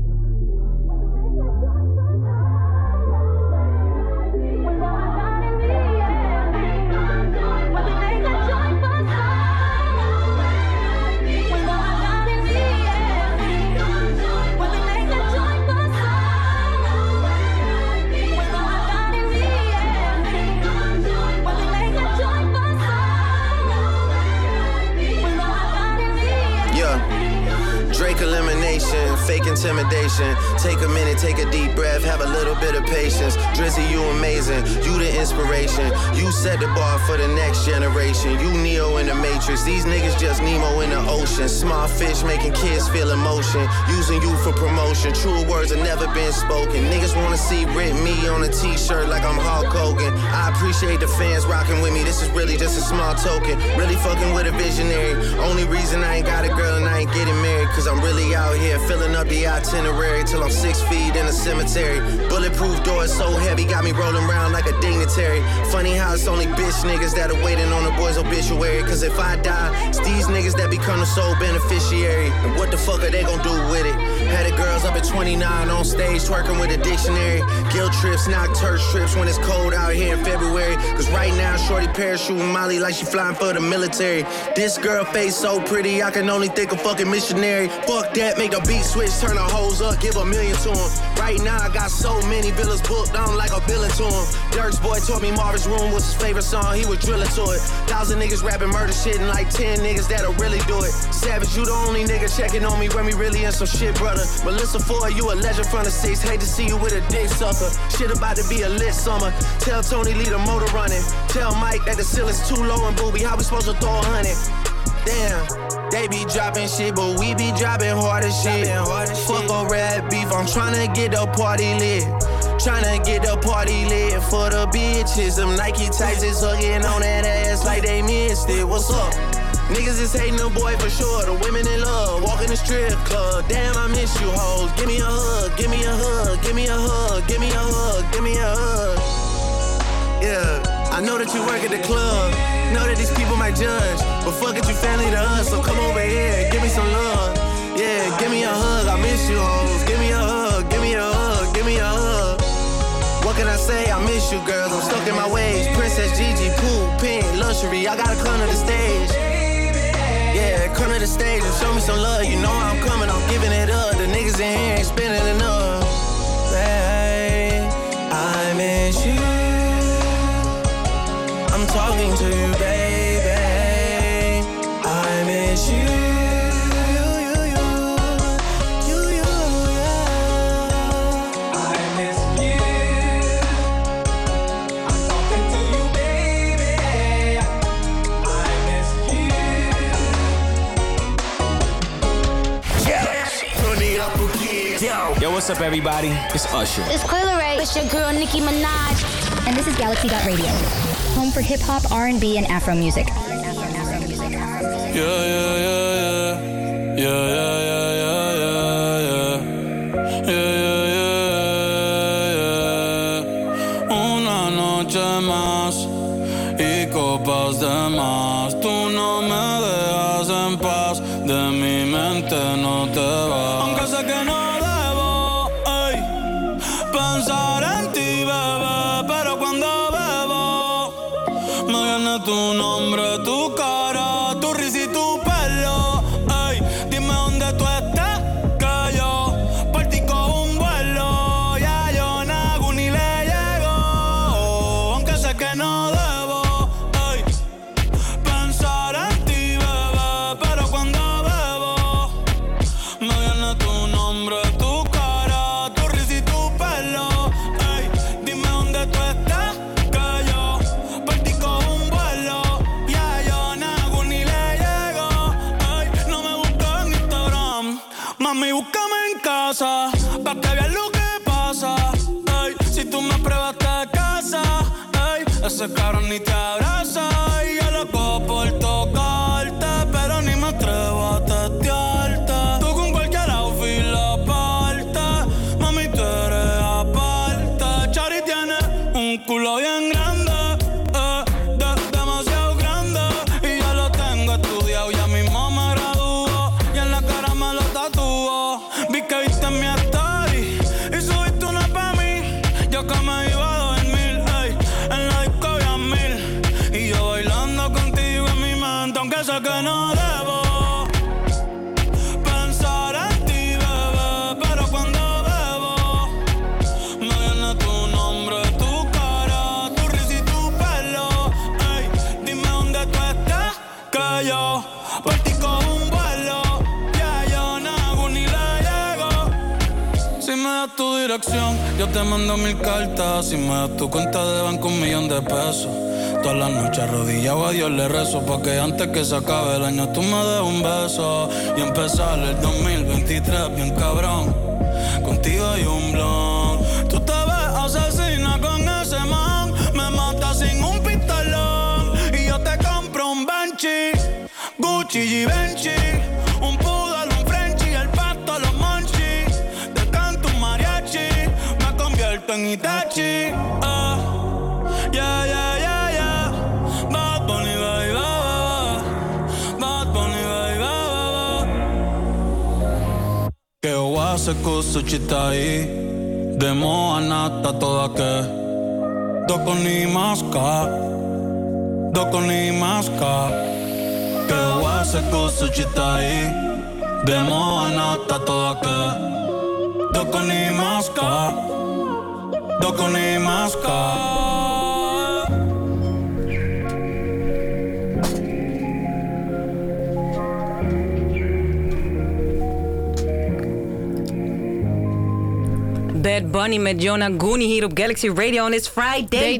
Drake elimination, fake intimidation. Take a minute, take a deep breath, have a little bit of patience. Drizzy, you amazing, you the inspiration. You set the bar for the next generation. You Neo in the Matrix, these niggas just Nemo in the ocean. Small fish making kids feel emotion. Using you for promotion, true words have never been spoken. Niggas wanna see Rip Me on a t-shirt like I'm Hulk Hogan. I appreciate the fans rocking with me, this is really just a small token. Really fucking with a visionary. Only reason I ain't got a girl and I ain't getting married, cause I'm really out here filling up the itinerary till I'm 6 feet in a cemetery. Bulletproof doors so heavy, got me rolling around like a dignitary. Funny how it's only bitch niggas that are waiting on the boy's obituary. Cause if I die, it's these niggas that become the sole beneficiary. And what the fuck are they gonna do with it? Had the girls up at 29 on stage twerking with a dictionary. Guilt trips, knock church trips when it's cold out here in February. Cause right now, shorty parachuting Molly like she flying for the military. This girl face so pretty, I can only think of fucking missionary. Fuck that, make the beat switch, turn the hoes up, give $1 million to him. Right now I got so many villas booked, I'm like a villain to him. Dirk's boy told me Marvin's Room was his favorite song, he was drilling to it. 1,000 niggas rapping murder shit and like 10 niggas that'll really do it. Savage, you the only nigga checking on me when we really in some shit, brother. Melissa Ford, you a legend from the 6, hate to see you with a dick sucker. Shit about to be a lit summer. Tell Tony leave the motor running. Tell Mike that the ceiling's too low and booby, how we supposed to throw 100? Damn, they be dropping shit, but we be dropping harder shit. Fuck a red beef, I'm tryna get the party lit. Tryna get the party lit for the bitches. Them Nike tights is hugging on that ass like they missed it. What's up? Niggas is hating the boy for sure. The women in love, walk in the strip club. Damn, I miss you hoes. Give me a hug, give me a hug, give me a hug, give me a hug, give me a hug. Yeah, I know that you work at the club. Know that these people might judge, but fuck it, you family to us. So come over here, give me some love. Yeah, give me a hug, I miss you hoes. Give me a hug, give me a hug, give me a hug. What can I say? I miss you girls, I'm stuck in my ways. Princess Gigi, pool, pink, luxury. I gotta come to the stage. Yeah, come to the stage and show me some love. You know I'm coming, I'm giving it up. The niggas in here ain't spending enough. Hey, I miss you. I'm talking to you, baby. I miss you.
Yo, what's up, everybody? It's Usher.
It's Coil Ray. It's your girl, Nicki Minaj.
And this is Galaxy.radio, home for hip-hop, R&B, and Afro music.
Yeah, yeah, yeah, yeah. Yeah, yeah, yeah, yeah, yeah. Yeah, yeah, yeah, yeah. Una noche más y copas de más. Tú no me dejas en paz, de mi mente no te vas. Aunque sé que no debo, ey, pensar en ti, bebé, pero cuando bebo me viene tu nombre, tu cara, tu risa y tu pelo. Ey, dime dónde tú estás, que yo por ti cojo un vuelo. Ya yo nago ni le llego, aunque sé que no debo, ey, pensar en ti, bebé, pero cuando bebo me viene tu nombre, tu cara, tu risa y tu pelo. Ey, dime dónde tú estás, que yo por ti cojo un vuelo. Ya yo nago ni le llego. Ey, no me busques en Instagram, mami, búscame en casa, pa' que veas lo que pasa. Ey, si tú me pruebas te casa, ey, ese cabrón ni te abraza. Y yo loco por tocarte, pero ni me atrevo a testearte. Tú con cualquier outfit la parte, mami, tú eres aparte. Chari tiene me das tu dirección, yo te mando 1000 cartas. Si me das tu cuenta de banco, 1,000,000 de pesos. Todas las noches arrodillado a Dios le rezo, pa' que antes que se acabe el año tú me des un beso. Y empezar el 2023 bien cabrón, contigo hay un blon. Tú te ves asesina con ese man, me matas sin un pistolón. Y yo te compro un Banshee, Gucci y Benchi, un poodle, un Frenchie, el pato, los monchis. Te canto un mariachi, me convierto en Itachi. Yeah, yeah, yeah, yeah. Bad Bunny, baby, Bad Bunny, baby, che ho se cosa citai, demo anata toda che doko ni maska, che ho se cosa citai, demo anata toda che doko ni maska.
Bad Bunny met Jonah Gooney hier op Galaxy Radio. En it's Friday,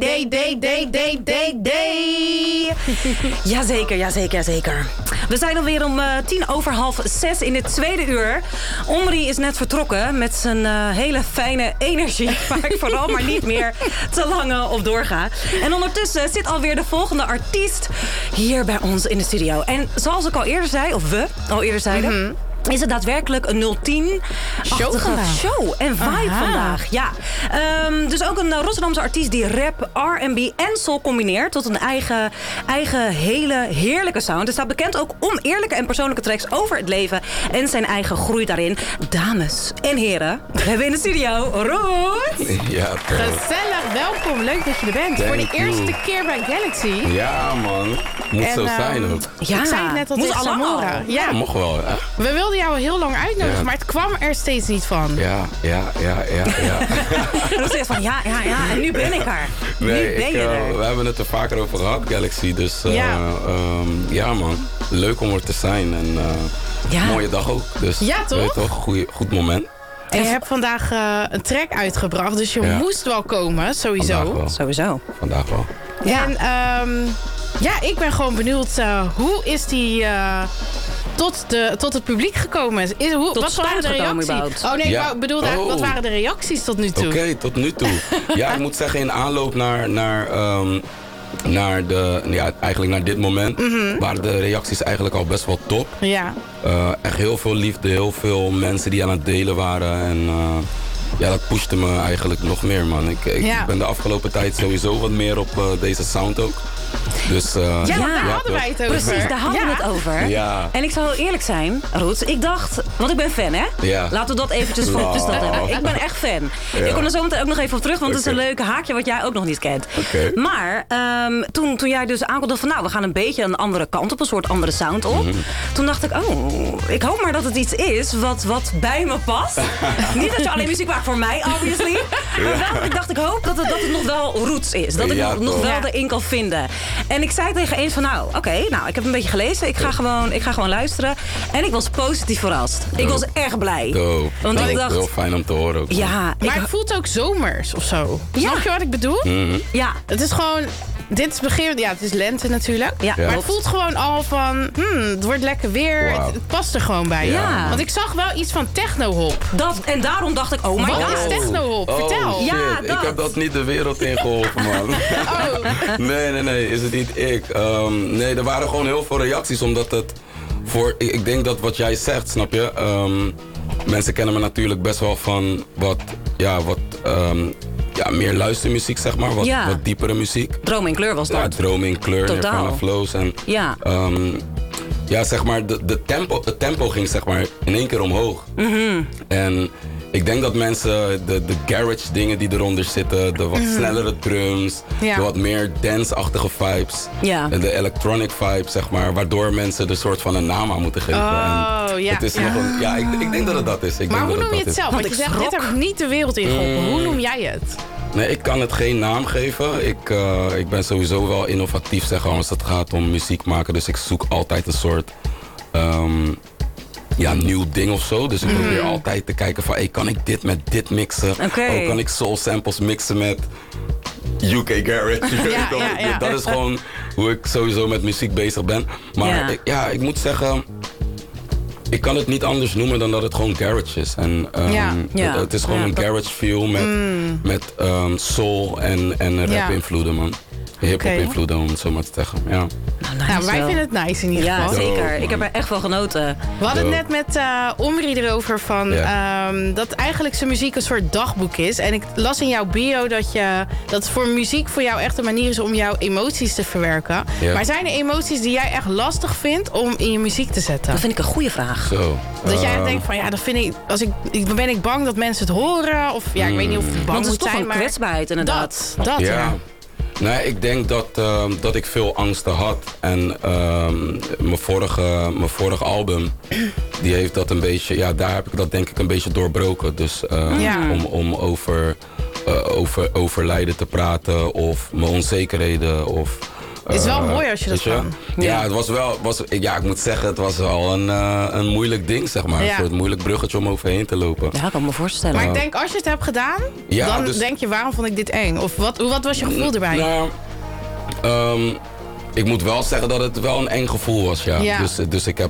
day. Jazeker. We zijn alweer om 6:10 in het tweede uur. Omri is net vertrokken met zijn hele fijne energie. Waar ik vooral maar niet meer te lang op doorga. En ondertussen zit alweer de volgende artiest hier bij ons in de studio. En zoals ik al eerder zei, of we al eerder zeiden... is het daadwerkelijk een 010-achtige show en vibe vandaag. Ja. Dus ook een Rotterdamse artiest die rap, R&B en soul combineert tot een eigen hele heerlijke sound. Hij staat bekend ook om eerlijke en persoonlijke tracks over het leven en zijn eigen groei daarin. Dames en heren, we hebben in de studio Roet.
Ja,
gezellig, welkom. Leuk dat je er bent. Voor de eerste keer bij Galaxy.
Ja, man. Moet zo zijn ook.
Ja, ik zei het net al tegen Samora.
Ja, mocht wel. Hè?
We wilden jou heel lang uitnodigen, maar het kwam er steeds niet van.
Ja.
En dan zeg je van ja, en nu ben ik er.
Nee,
nu ben je er.
We hebben het er vaker over gehad, Galaxy. Dus ja man, leuk om er te zijn. En mooie dag ook. Dus,
ja, toch?
Weet toch, goed moment.
En je hebt vandaag een track uitgebracht, dus je moest wel komen, sowieso.
Vandaag wel.
Ja. En ik ben gewoon benieuwd, hoe is die... tot het publiek gekomen is. Wat waren de reacties? Oh nee, ik bedoelde eigenlijk, wat waren de reacties tot nu toe?
Oké, tot nu toe. Ja, ik moet zeggen, in aanloop eigenlijk naar dit moment... waren de reacties eigenlijk al best wel top.
Ja.
Echt heel veel liefde, heel veel mensen die aan het delen waren. En dat pushte me eigenlijk nog meer, man. Ik ben de afgelopen tijd sowieso wat meer op deze sound ook. Dus,
daar hadden wij het over.
Precies, daar hadden we het over.
Ja.
En ik zal heel eerlijk zijn, Roet. Ik dacht, want ik ben fan, hè?
Ja.
Laten we dat eventjes vooropgesteld hebben. Ik ben echt fan. Ja. Ik kom er zo meteen ook nog even op terug, want het is een leuk haakje wat jij ook nog niet kent.
Okay.
Maar toen jij dus aankondigde van, nou, we gaan een beetje een andere kant op, een soort andere sound op. Toen dacht ik, ik hoop maar dat het iets is wat bij me past. Niet dat je alleen muziek maakt voor mij, obviously. Maar ik hoop dat het nog wel roots is. Dat ik nog wel erin kan vinden. En ik zei tegen eens van, ik heb een beetje gelezen. Ik ga gewoon luisteren. En ik was positief verrast. Ik was echt blij.
Want ik dacht, heel fijn om te horen ook.
Ja,
maar het voelt ook zomers of zo. Snap je wat ik bedoel?
Ja.
Het is gewoon... Dit is begin, het is lente natuurlijk.
Ja.
Maar het voelt gewoon al van, het wordt lekker weer.
Wow.
Het past er gewoon bij.
Ja.
Want ik zag wel iets van techno-hop.
En daarom dacht ik, oh my god.
Wat is techno-hop? Vertel.
Shit.
Ja,
ik heb dat niet de wereld ingeholpen, man. Nee, is het niet ik. Nee, er waren gewoon heel veel reacties, omdat het ik denk dat wat jij zegt, snap je? Mensen kennen me natuurlijk best wel van wat meer luistermuziek, zeg maar. Wat diepere muziek.
Droom in kleur was dat.
Ja, Droom in kleur.
Totaal.
Flows. En, zeg maar, het tempo ging zeg maar in één keer omhoog. En ik denk dat mensen de garage dingen die eronder zitten, de wat snellere drums, de wat meer dance-achtige vibes en de electronic vibes, zeg maar, waardoor mensen er soort van een naam aan moeten geven. Het is nog ik denk dat het is.
Maar hoe noem je het zelf? Want je zegt, dit heb ik niet de wereld ingeholpen. Hoe noem jij het?
Nee, ik kan het geen naam geven. Ik ben sowieso wel innovatief, zeg maar, als het gaat om muziek maken. Dus ik zoek altijd een soort nieuw ding of zo. Dus ik probeer altijd te kijken van, kan ik dit met dit mixen?
Okay.
Kan ik soul samples mixen met UK Garage? Dat is gewoon hoe ik sowieso met muziek bezig ben. Maar ik moet zeggen, ik kan het niet anders noemen dan dat het gewoon garage is. En het is gewoon een garage feel met soul en rap invloeden, man. Hip-hop invloeden, om het zo maar te zeggen. Ja.
Nou, wij vinden het nice in ieder geval.
Ja, zeker. Ik heb er echt van genoten.
We hadden het net met Omri erover van dat eigenlijk zijn muziek een soort dagboek is. En ik las in jouw bio dat voor muziek voor jou echt een manier is om jouw emoties te verwerken. Ja. Maar zijn er emoties die jij echt lastig vindt om in je muziek te zetten?
Dat vind ik een goede vraag.
Zo.
Dat jij echt denkt van, dat vind ik, dan ben ik bang dat mensen het horen. Of ik weet niet of het bang moet zijn.
Want het is toch een kwetsbaarheid, inderdaad.
Dat ja.
Nee, ik denk dat ik veel angsten had. En mijn vorige album, die heeft dat een beetje... daar heb ik dat denk ik een beetje doorbroken. Dus om over lijden te praten of mijn onzekerheden of...
Het is wel mooi als je dat kan.
Ja, het ik moet zeggen, het was wel een moeilijk ding, zeg maar. Een soort moeilijk bruggetje om overheen te lopen.
Ja, ik kan me voorstellen.
Maar ik denk, als je het hebt gedaan, dan denk je, waarom vond ik dit eng? Of wat was je gevoel erbij?
Nou, ik moet wel zeggen dat het wel een eng gevoel was, ja. Dus ik heb...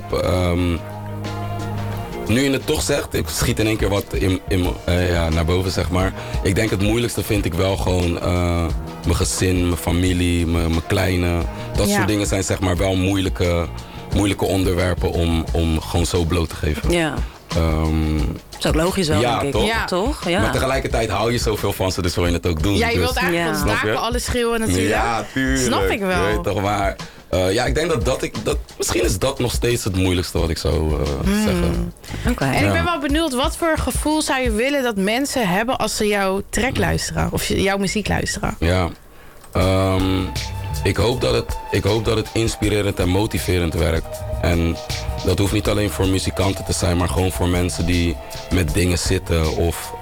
nu je het toch zegt, ik schiet in één keer wat naar boven, zeg maar. Ik denk het moeilijkste vind ik wel gewoon mijn gezin, mijn familie, mijn kleine. Dat soort dingen zijn zeg maar wel moeilijke onderwerpen om gewoon zo bloot te geven.
Ja. Dat is ook logisch wel, denk ik.
Toch?
Ja, toch? Ja.
Maar tegelijkertijd hou je zoveel van ze, dus wil je het ook doen.
Ja, je wilt eigenlijk van staken, alles schreeuwen natuurlijk.
Ja, tuurlijk.
Snap ik wel.
Je weet toch, maar... ik denk dat misschien is dat nog steeds het moeilijkste wat ik zou zeggen.
Okay. En ik ben wel benieuwd, wat voor gevoel zou je willen dat mensen hebben als ze jouw track luisteren? Of jouw muziek luisteren?
Ja, ik hoop dat het inspirerend en motiverend werkt. En dat hoeft niet alleen voor muzikanten te zijn, maar gewoon voor mensen die met dingen zitten. Of,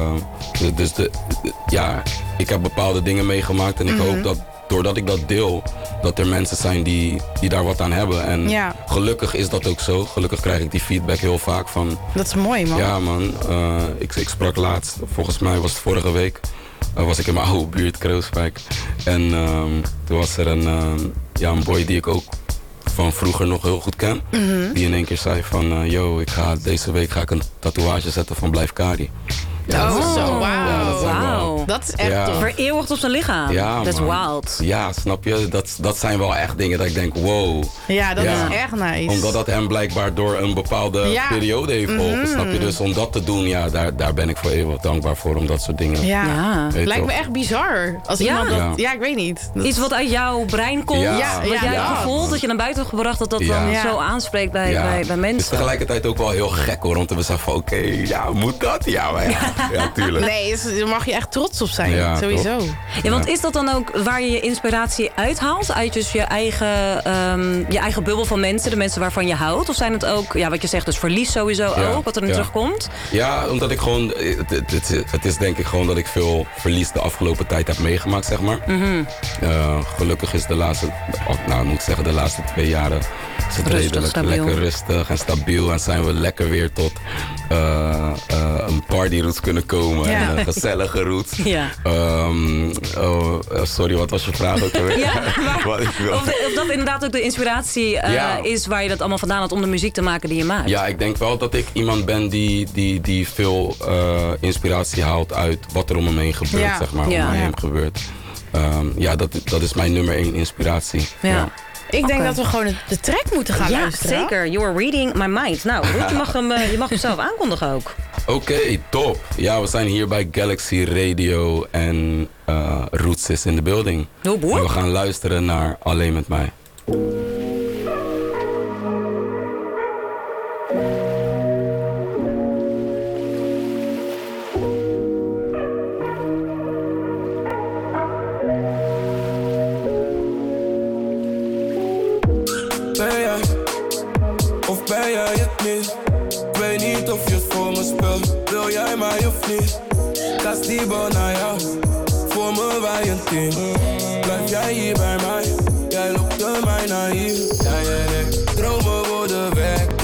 ik heb bepaalde dingen meegemaakt en ik hoop dat doordat ik dat deel, dat er mensen zijn die daar wat aan hebben. En gelukkig is dat ook zo. Gelukkig krijg ik die feedback heel vaak van...
Dat is mooi, man.
Ja, man. Ik sprak laatst, volgens mij was het vorige week, was ik in mijn oude buurt, Krooswijk. En toen was er een boy die ik ook van vroeger nog heel goed ken. Die in één keer zei van, deze week ga ik een tatoeage zetten van Blijf Kari.
Wauw.
Wow.
Dat is echt
vereeuwigd op zijn lichaam.
Ja,
dat is wild.
Ja, snap je? Dat zijn wel echt dingen dat ik denk, wow.
Ja, dat is echt nice.
Omdat dat hem blijkbaar door een bepaalde periode heeft geholpen, snap je? Dus om dat te doen, daar ben ik voor eeuwig dankbaar voor, om dat soort dingen.
Ja. Lijkt me echt bizar. Als iemand dat... Ja, ik weet niet.
Iets wat uit jouw brein komt, wat jij hebt gevoeld, dat je naar buiten hebt gebracht, dat dan zo aanspreekt bij mensen.
Het is tegelijkertijd ook wel heel gek hoor, om te beseffen van, oké, moet dat? Ja, maar ja, tuurlijk.
Nee, daar mag je echt trots op zijn, sowieso.
Ja, want is dat dan ook waar je je inspiratie uithaalt? Uit dus je eigen bubbel van mensen, de mensen waarvan je houdt? Of zijn het ook, wat je zegt, dus verlies sowieso ook, wat er nu terugkomt? Ja,
omdat ik gewoon, het is denk ik gewoon dat ik veel verlies de afgelopen tijd heb meegemaakt, zeg maar. Gelukkig is de laatste 2 jaren is het redelijk lekker rustig en stabiel. En zijn we lekker weer tot een partyroots kunnen komen. En een gezellige roots.
Ja.
Sorry, wat was je vraag ook alweer?
Of dat inderdaad ook de inspiratie is waar je dat allemaal vandaan had om de muziek te maken die je maakt.
Ja, ik denk wel dat ik iemand ben die veel inspiratie haalt uit wat er om me heen gebeurt, zeg maar. Om me heen gebeurt. Dat is mijn nummer 1 inspiratie.
Ja.
Ik denk dat we gewoon de track moeten gaan luisteren.
Ja, zeker. You are reading my mind. Nou, Ruud, je mag hem zelf aankondigen ook.
Oké, top. Ja, we zijn hier bij Galaxy Radio en Roots is in the building. En we gaan luisteren naar Alleen met mij.
Ben jij het niet? Ik weet niet of je het voor me speelt. Wil jij mij of niet? Castigo naar jou. Voor me wij een team. Blijf jij hier bij mij? Jij lokte mij naar hier. Ja, dromen worden werkelijkheid.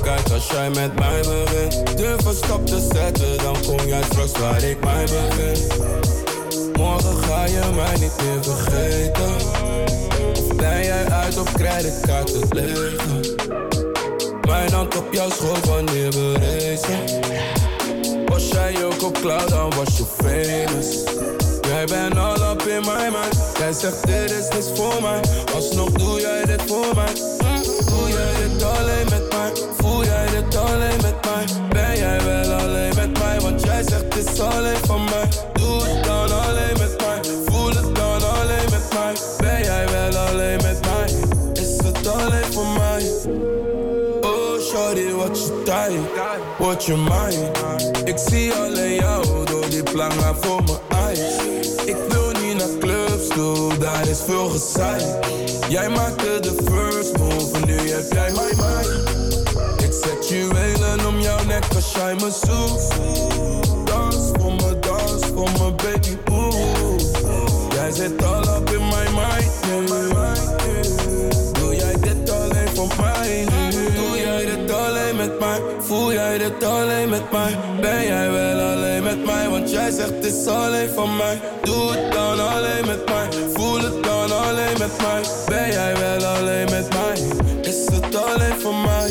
uit als jij met mij begint. Durf een stap te zetten, dan kom jij straks waar ik mij bevind. Morgen ga je mij niet meer vergeten. Of ben jij uit op creditcard het leven? Mijn hand op jouw schoot wanneer we racen. Was jij ook op cloud, dan was je famous. Jij bent all up in my mind. Jij zegt dit is niks voor mij. Alsnog doe jij dit voor mij. Doe jij dit alleen met mij? Voel jij dit alleen met mij? Ben jij wel alleen met mij? Want jij zegt dit is alleen van mij. Doe het dan alleen met mij. Voel het dan alleen met mij. Ben jij wel alleen met mij? Is het alleen voor mij? Oh shawty, wat je tijd, wat je mind. Ik zie alleen jou door die planga voor mijn eyes. Ik wil niet naar clubs toe, daar is veel gezeik. Jij maakte de first move, nu heb jij my mind. Ik zet juwelen om jouw nek als jij me zoekt. Dans voor me baby, ooh. Jij zit all up in my mind, yeah. Doe jij dit alleen voor mij nu? Doe jij dit alleen met mij? Voel jij dit alleen met mij? Ben jij wel alleen met mij? Want jij zegt het is alleen van mij. Doe het dan alleen met mij. Voel het dan alleen met mij. Ben jij wel alleen met mij? Is het alleen voor mij?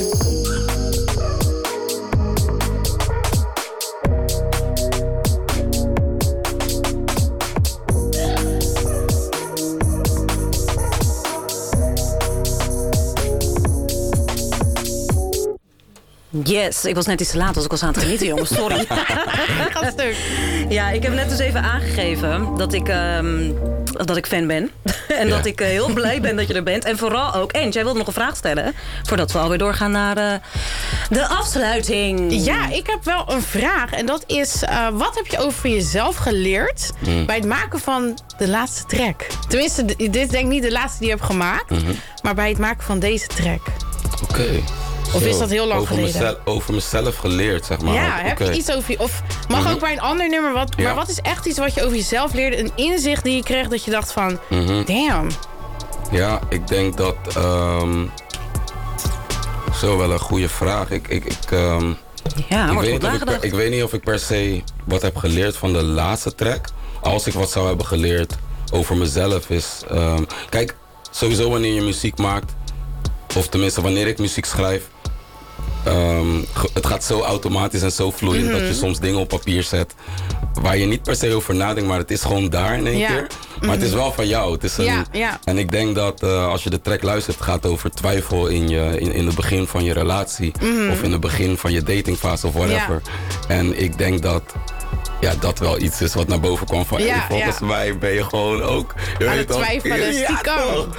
Yes, ik was net iets te laat, dus ik was aan het genieten, jongens. Sorry.
Gaat stuk.
Ja, ik heb net dus even aangegeven dat ik fan ben. En dat ik heel blij ben dat je er bent. En vooral ook, en jij wilde nog een vraag stellen, hè? Voordat we alweer doorgaan naar de afsluiting.
Ja, ik heb wel een vraag. En dat is, wat heb je over jezelf geleerd bij het maken van de laatste track? Tenminste, dit is denk ik niet de laatste die je hebt gemaakt. Maar bij het maken van deze track.
Oké.
Of is dat heel lang geleden?
Over mezelf geleerd, zeg maar.
Ja, heb je iets over je... Of mag ook bij een ander nummer. Maar wat is echt iets wat je over jezelf leerde? Een inzicht die je kreeg dat je dacht van... Damn.
Ja, ik denk dat... zo wel een goede vraag. Ik weet niet of ik per se wat heb geleerd van de laatste track. Als ik wat zou hebben geleerd over mezelf is... kijk, sowieso wanneer je muziek maakt... Of tenminste, wanneer ik muziek schrijf... het gaat zo automatisch en zo vloeiend... dat je soms dingen op papier zet... waar je niet per se over nadenkt... maar het is gewoon daar in één keer. Maar het is wel van jou. Het is En ik denk dat als je de track luistert... het gaat over twijfel in het begin van je relatie... of in het begin van je datingfase of whatever. En ik denk dat... Ja, dat wel iets is wat naar boven kwam van... volgens mij ben je gewoon ook...
aan het twijfelen, stiekem.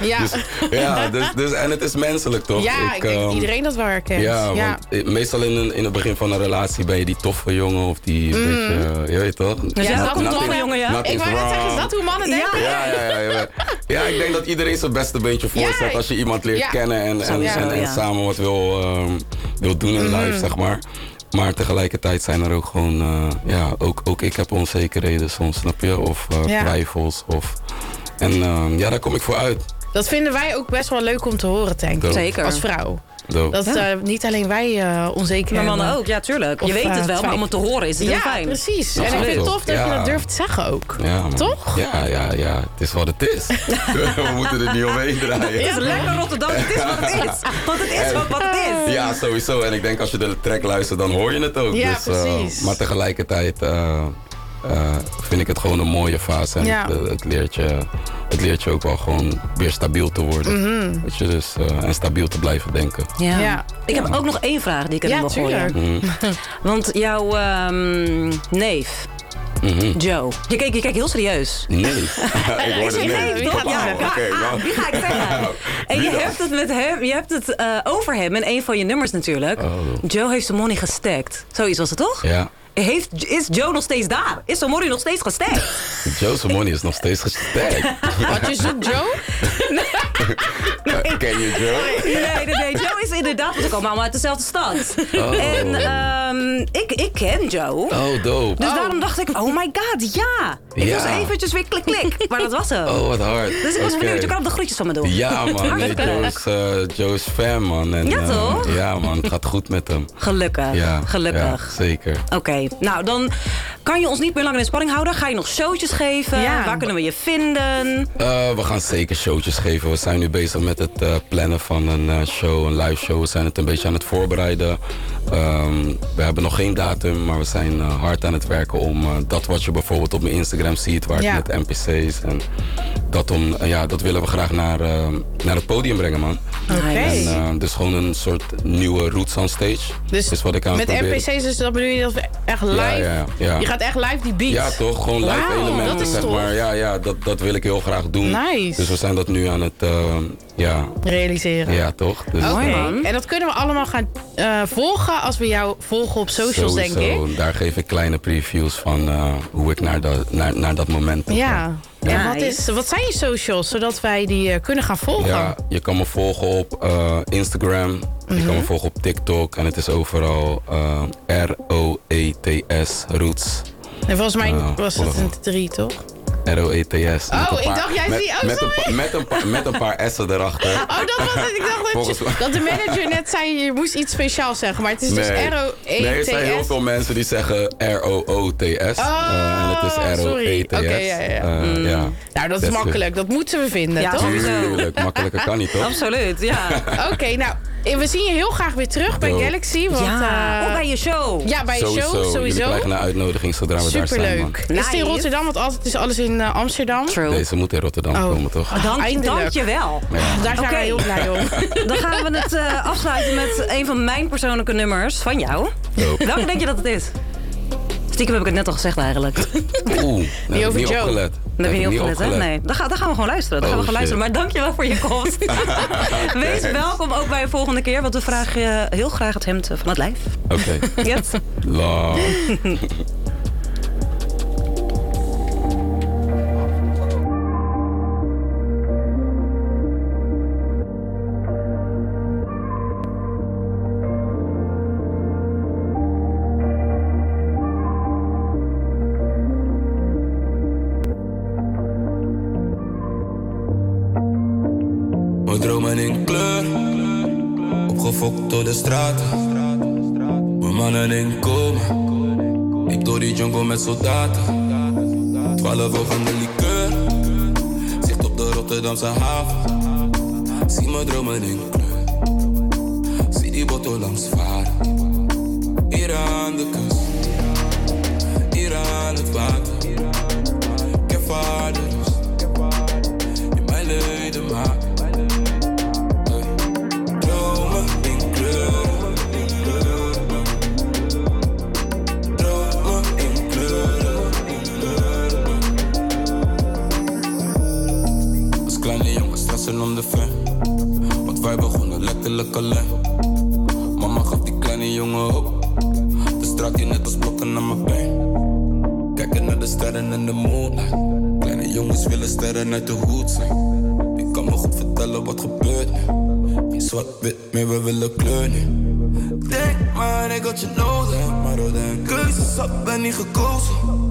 Dus en het is menselijk, toch?
Ja, ik denk dat iedereen dat wel herkent.
Ja, want meestal in het begin van een relatie... ben je die toffe jongen of die beetje... je weet toch?
Dus dat hoe mannen jongen, ja? Ik wou net zeggen, is dat hoe mannen denken?
Ja, ik denk dat iedereen zijn beste beentje voorzet... als je iemand leert kennen en samen wat wil doen in life, zeg maar. Maar tegelijkertijd zijn er ook gewoon... ook ik heb onzekerheden soms, snap je? Of twijfels. En daar kom ik voor uit.
Dat vinden wij ook best wel leuk om te horen, denk ik.
Zeker.
Als vrouw. Dat niet alleen wij onzeker
maar
hebben.
mannen ook, ja, tuurlijk. Je weet het wel, maar om het te horen is het heel fijn.
Ja, precies. En ik vind het tof dat je dat durft te zeggen ook.
Ja,
toch?
Ja. Het is wat het is. We moeten er niet omheen draaien.
Het is lekker Rotterdam, het is wat het is. Want het is wat het is.
Ja, sowieso. En ik denk als je de track luistert, dan hoor je het ook.
Ja, precies.
Maar tegelijkertijd... vind ik het gewoon een mooie fase. En het leert je ook wel gewoon weer stabiel te worden. Weet je, dus, en stabiel te blijven denken.
Ja. Ik heb ook nog één vraag die ik erin wil gooien. Want jouw neef... Joe. Je kijkt heel serieus.
Nee. Ik hoorde nee.
Wie ga ik zeggen? En je hebt het met hem, je hebt het over hem in een van je nummers natuurlijk. Joe heeft zijn money gestackt. Zoiets was het toch?
Ja.
Is Joe nog steeds daar? Is zijn money nog steeds gestackt?
Joe's money is nog steeds gestackt.
Wat, je zoekt Joe?
Ken je Joe?
Nee. Joe is inderdaad, want we komen allemaal uit dezelfde stad. En ik ken Joe.
Oh, dope.
Dus daarom dacht ik, oh my god, ja. Ik was eventjes weer klik. Maar dat was hem.
Oh, wat hard.
Dus ik was benieuwd, je kan op de groetjes van me doen.
Ja, man. Nee, Joe is fan, man. En,
ja, toch?
Ja, man. Het gaat goed met hem.
Gelukkig.
Ja, zeker.
Oké, nou dan kan je ons niet meer langer in spanning houden. Ga je nog showtjes geven? Ja. Waar kunnen we je vinden?
We gaan zeker showtjes geven. We zijn nu bezig met het plannen van een show, een live show. We zijn het een beetje aan het voorbereiden. We hebben nog geen datum, maar we zijn hard aan het werken om dat wat je bijvoorbeeld op mijn Instagram ziet, waar ik met NPC's en dat willen we graag naar het podium brengen, man.
Oké.
Dus gewoon een soort nieuwe roots on stage.
Dus
is wat ik aan
met NPC's, dus dat bedoel je dat we echt live...
Ja.
Je gaat echt live die beats?
Ja, toch? Gewoon live elementen, zeg maar. Ja, dat wil ik heel graag doen.
Nice.
Dus we zijn dat nu aan het
realiseren.
Ja, toch? Dus,
Oké. En dat kunnen we allemaal gaan volgen als we jou volgen op socials,
sowieso.
denk ik.
Daar geef ik kleine previews van hoe ik naar dat moment ga.
Ja. En wat zijn je socials, zodat wij die kunnen gaan volgen?
Ja, je kan me volgen op Instagram. Je kan me volgen op TikTok. En het is overal ROETS, Roots.
En volgens mij was het een 3, toch?
ROETS.
Oh, ik dacht jij
met een paar S'en erachter.
Oh, dat was het. Ik dacht dat de manager net zei, je moest iets speciaals zeggen. Maar het is dus ROETS.
Nee, er zijn heel veel mensen die zeggen ROOTS. En het is ROETS.
Ja. Nou, dat is makkelijk. Dat moeten we vinden, toch?
Tuurlijk. Makkelijker kan niet, toch?
Absoluut, ja.
Oké, nou... We zien je heel graag weer terug bij Galaxy. Want,
of bij je show.
Ja, bij je show, sowieso.
Jullie krijgen een uitnodiging zodra we daar zijn.
Superleuk. Nice. Is het in Rotterdam? Want altijd is alles in Amsterdam.
True.
Deze moet in Rotterdam komen, toch?
Dank je wel.
Ja.
Daar zijn we heel blij om.
Dan gaan we het afsluiten met een van mijn persoonlijke nummers van jou. Welke denk je dat het is? Stiekem heb ik het net al gezegd eigenlijk.
Niet over Joe.
Dat heb je niet opgelet, hè? Nee. Dan gaan we gewoon luisteren. Maar dankjewel voor je komst. Wees welkom ook bij de volgende keer. Want we vragen je heel graag het hemd van het lijf.
Oké.
Yes.
Lang.
We dromen in kleur, opgefokt door de straten. We mannen in komen, ik door die jungle met soldaten. 12 ogen de liqueur, zicht op de Rotterdamse haven. Zie mijn dromen in kleur, zie die botten langs varen. Hier aan de kust, hier aan het water. Ik heb vader rust, in mijn leden maken. Om de fan, want wij begonnen letterlijk alleen. Mama gaf die kleine jongen op, dus strak je net als blokken aan mijn been. Kijken naar de sterren en de moonlight. Kleine jongens willen sterren uit de hoed zijn. Ik kan me goed vertellen wat gebeurt nu. Geen zwart-wit meer, we willen kleur nu. Denk maar, ik had je nodig, maar keuzes had ben niet gekozen.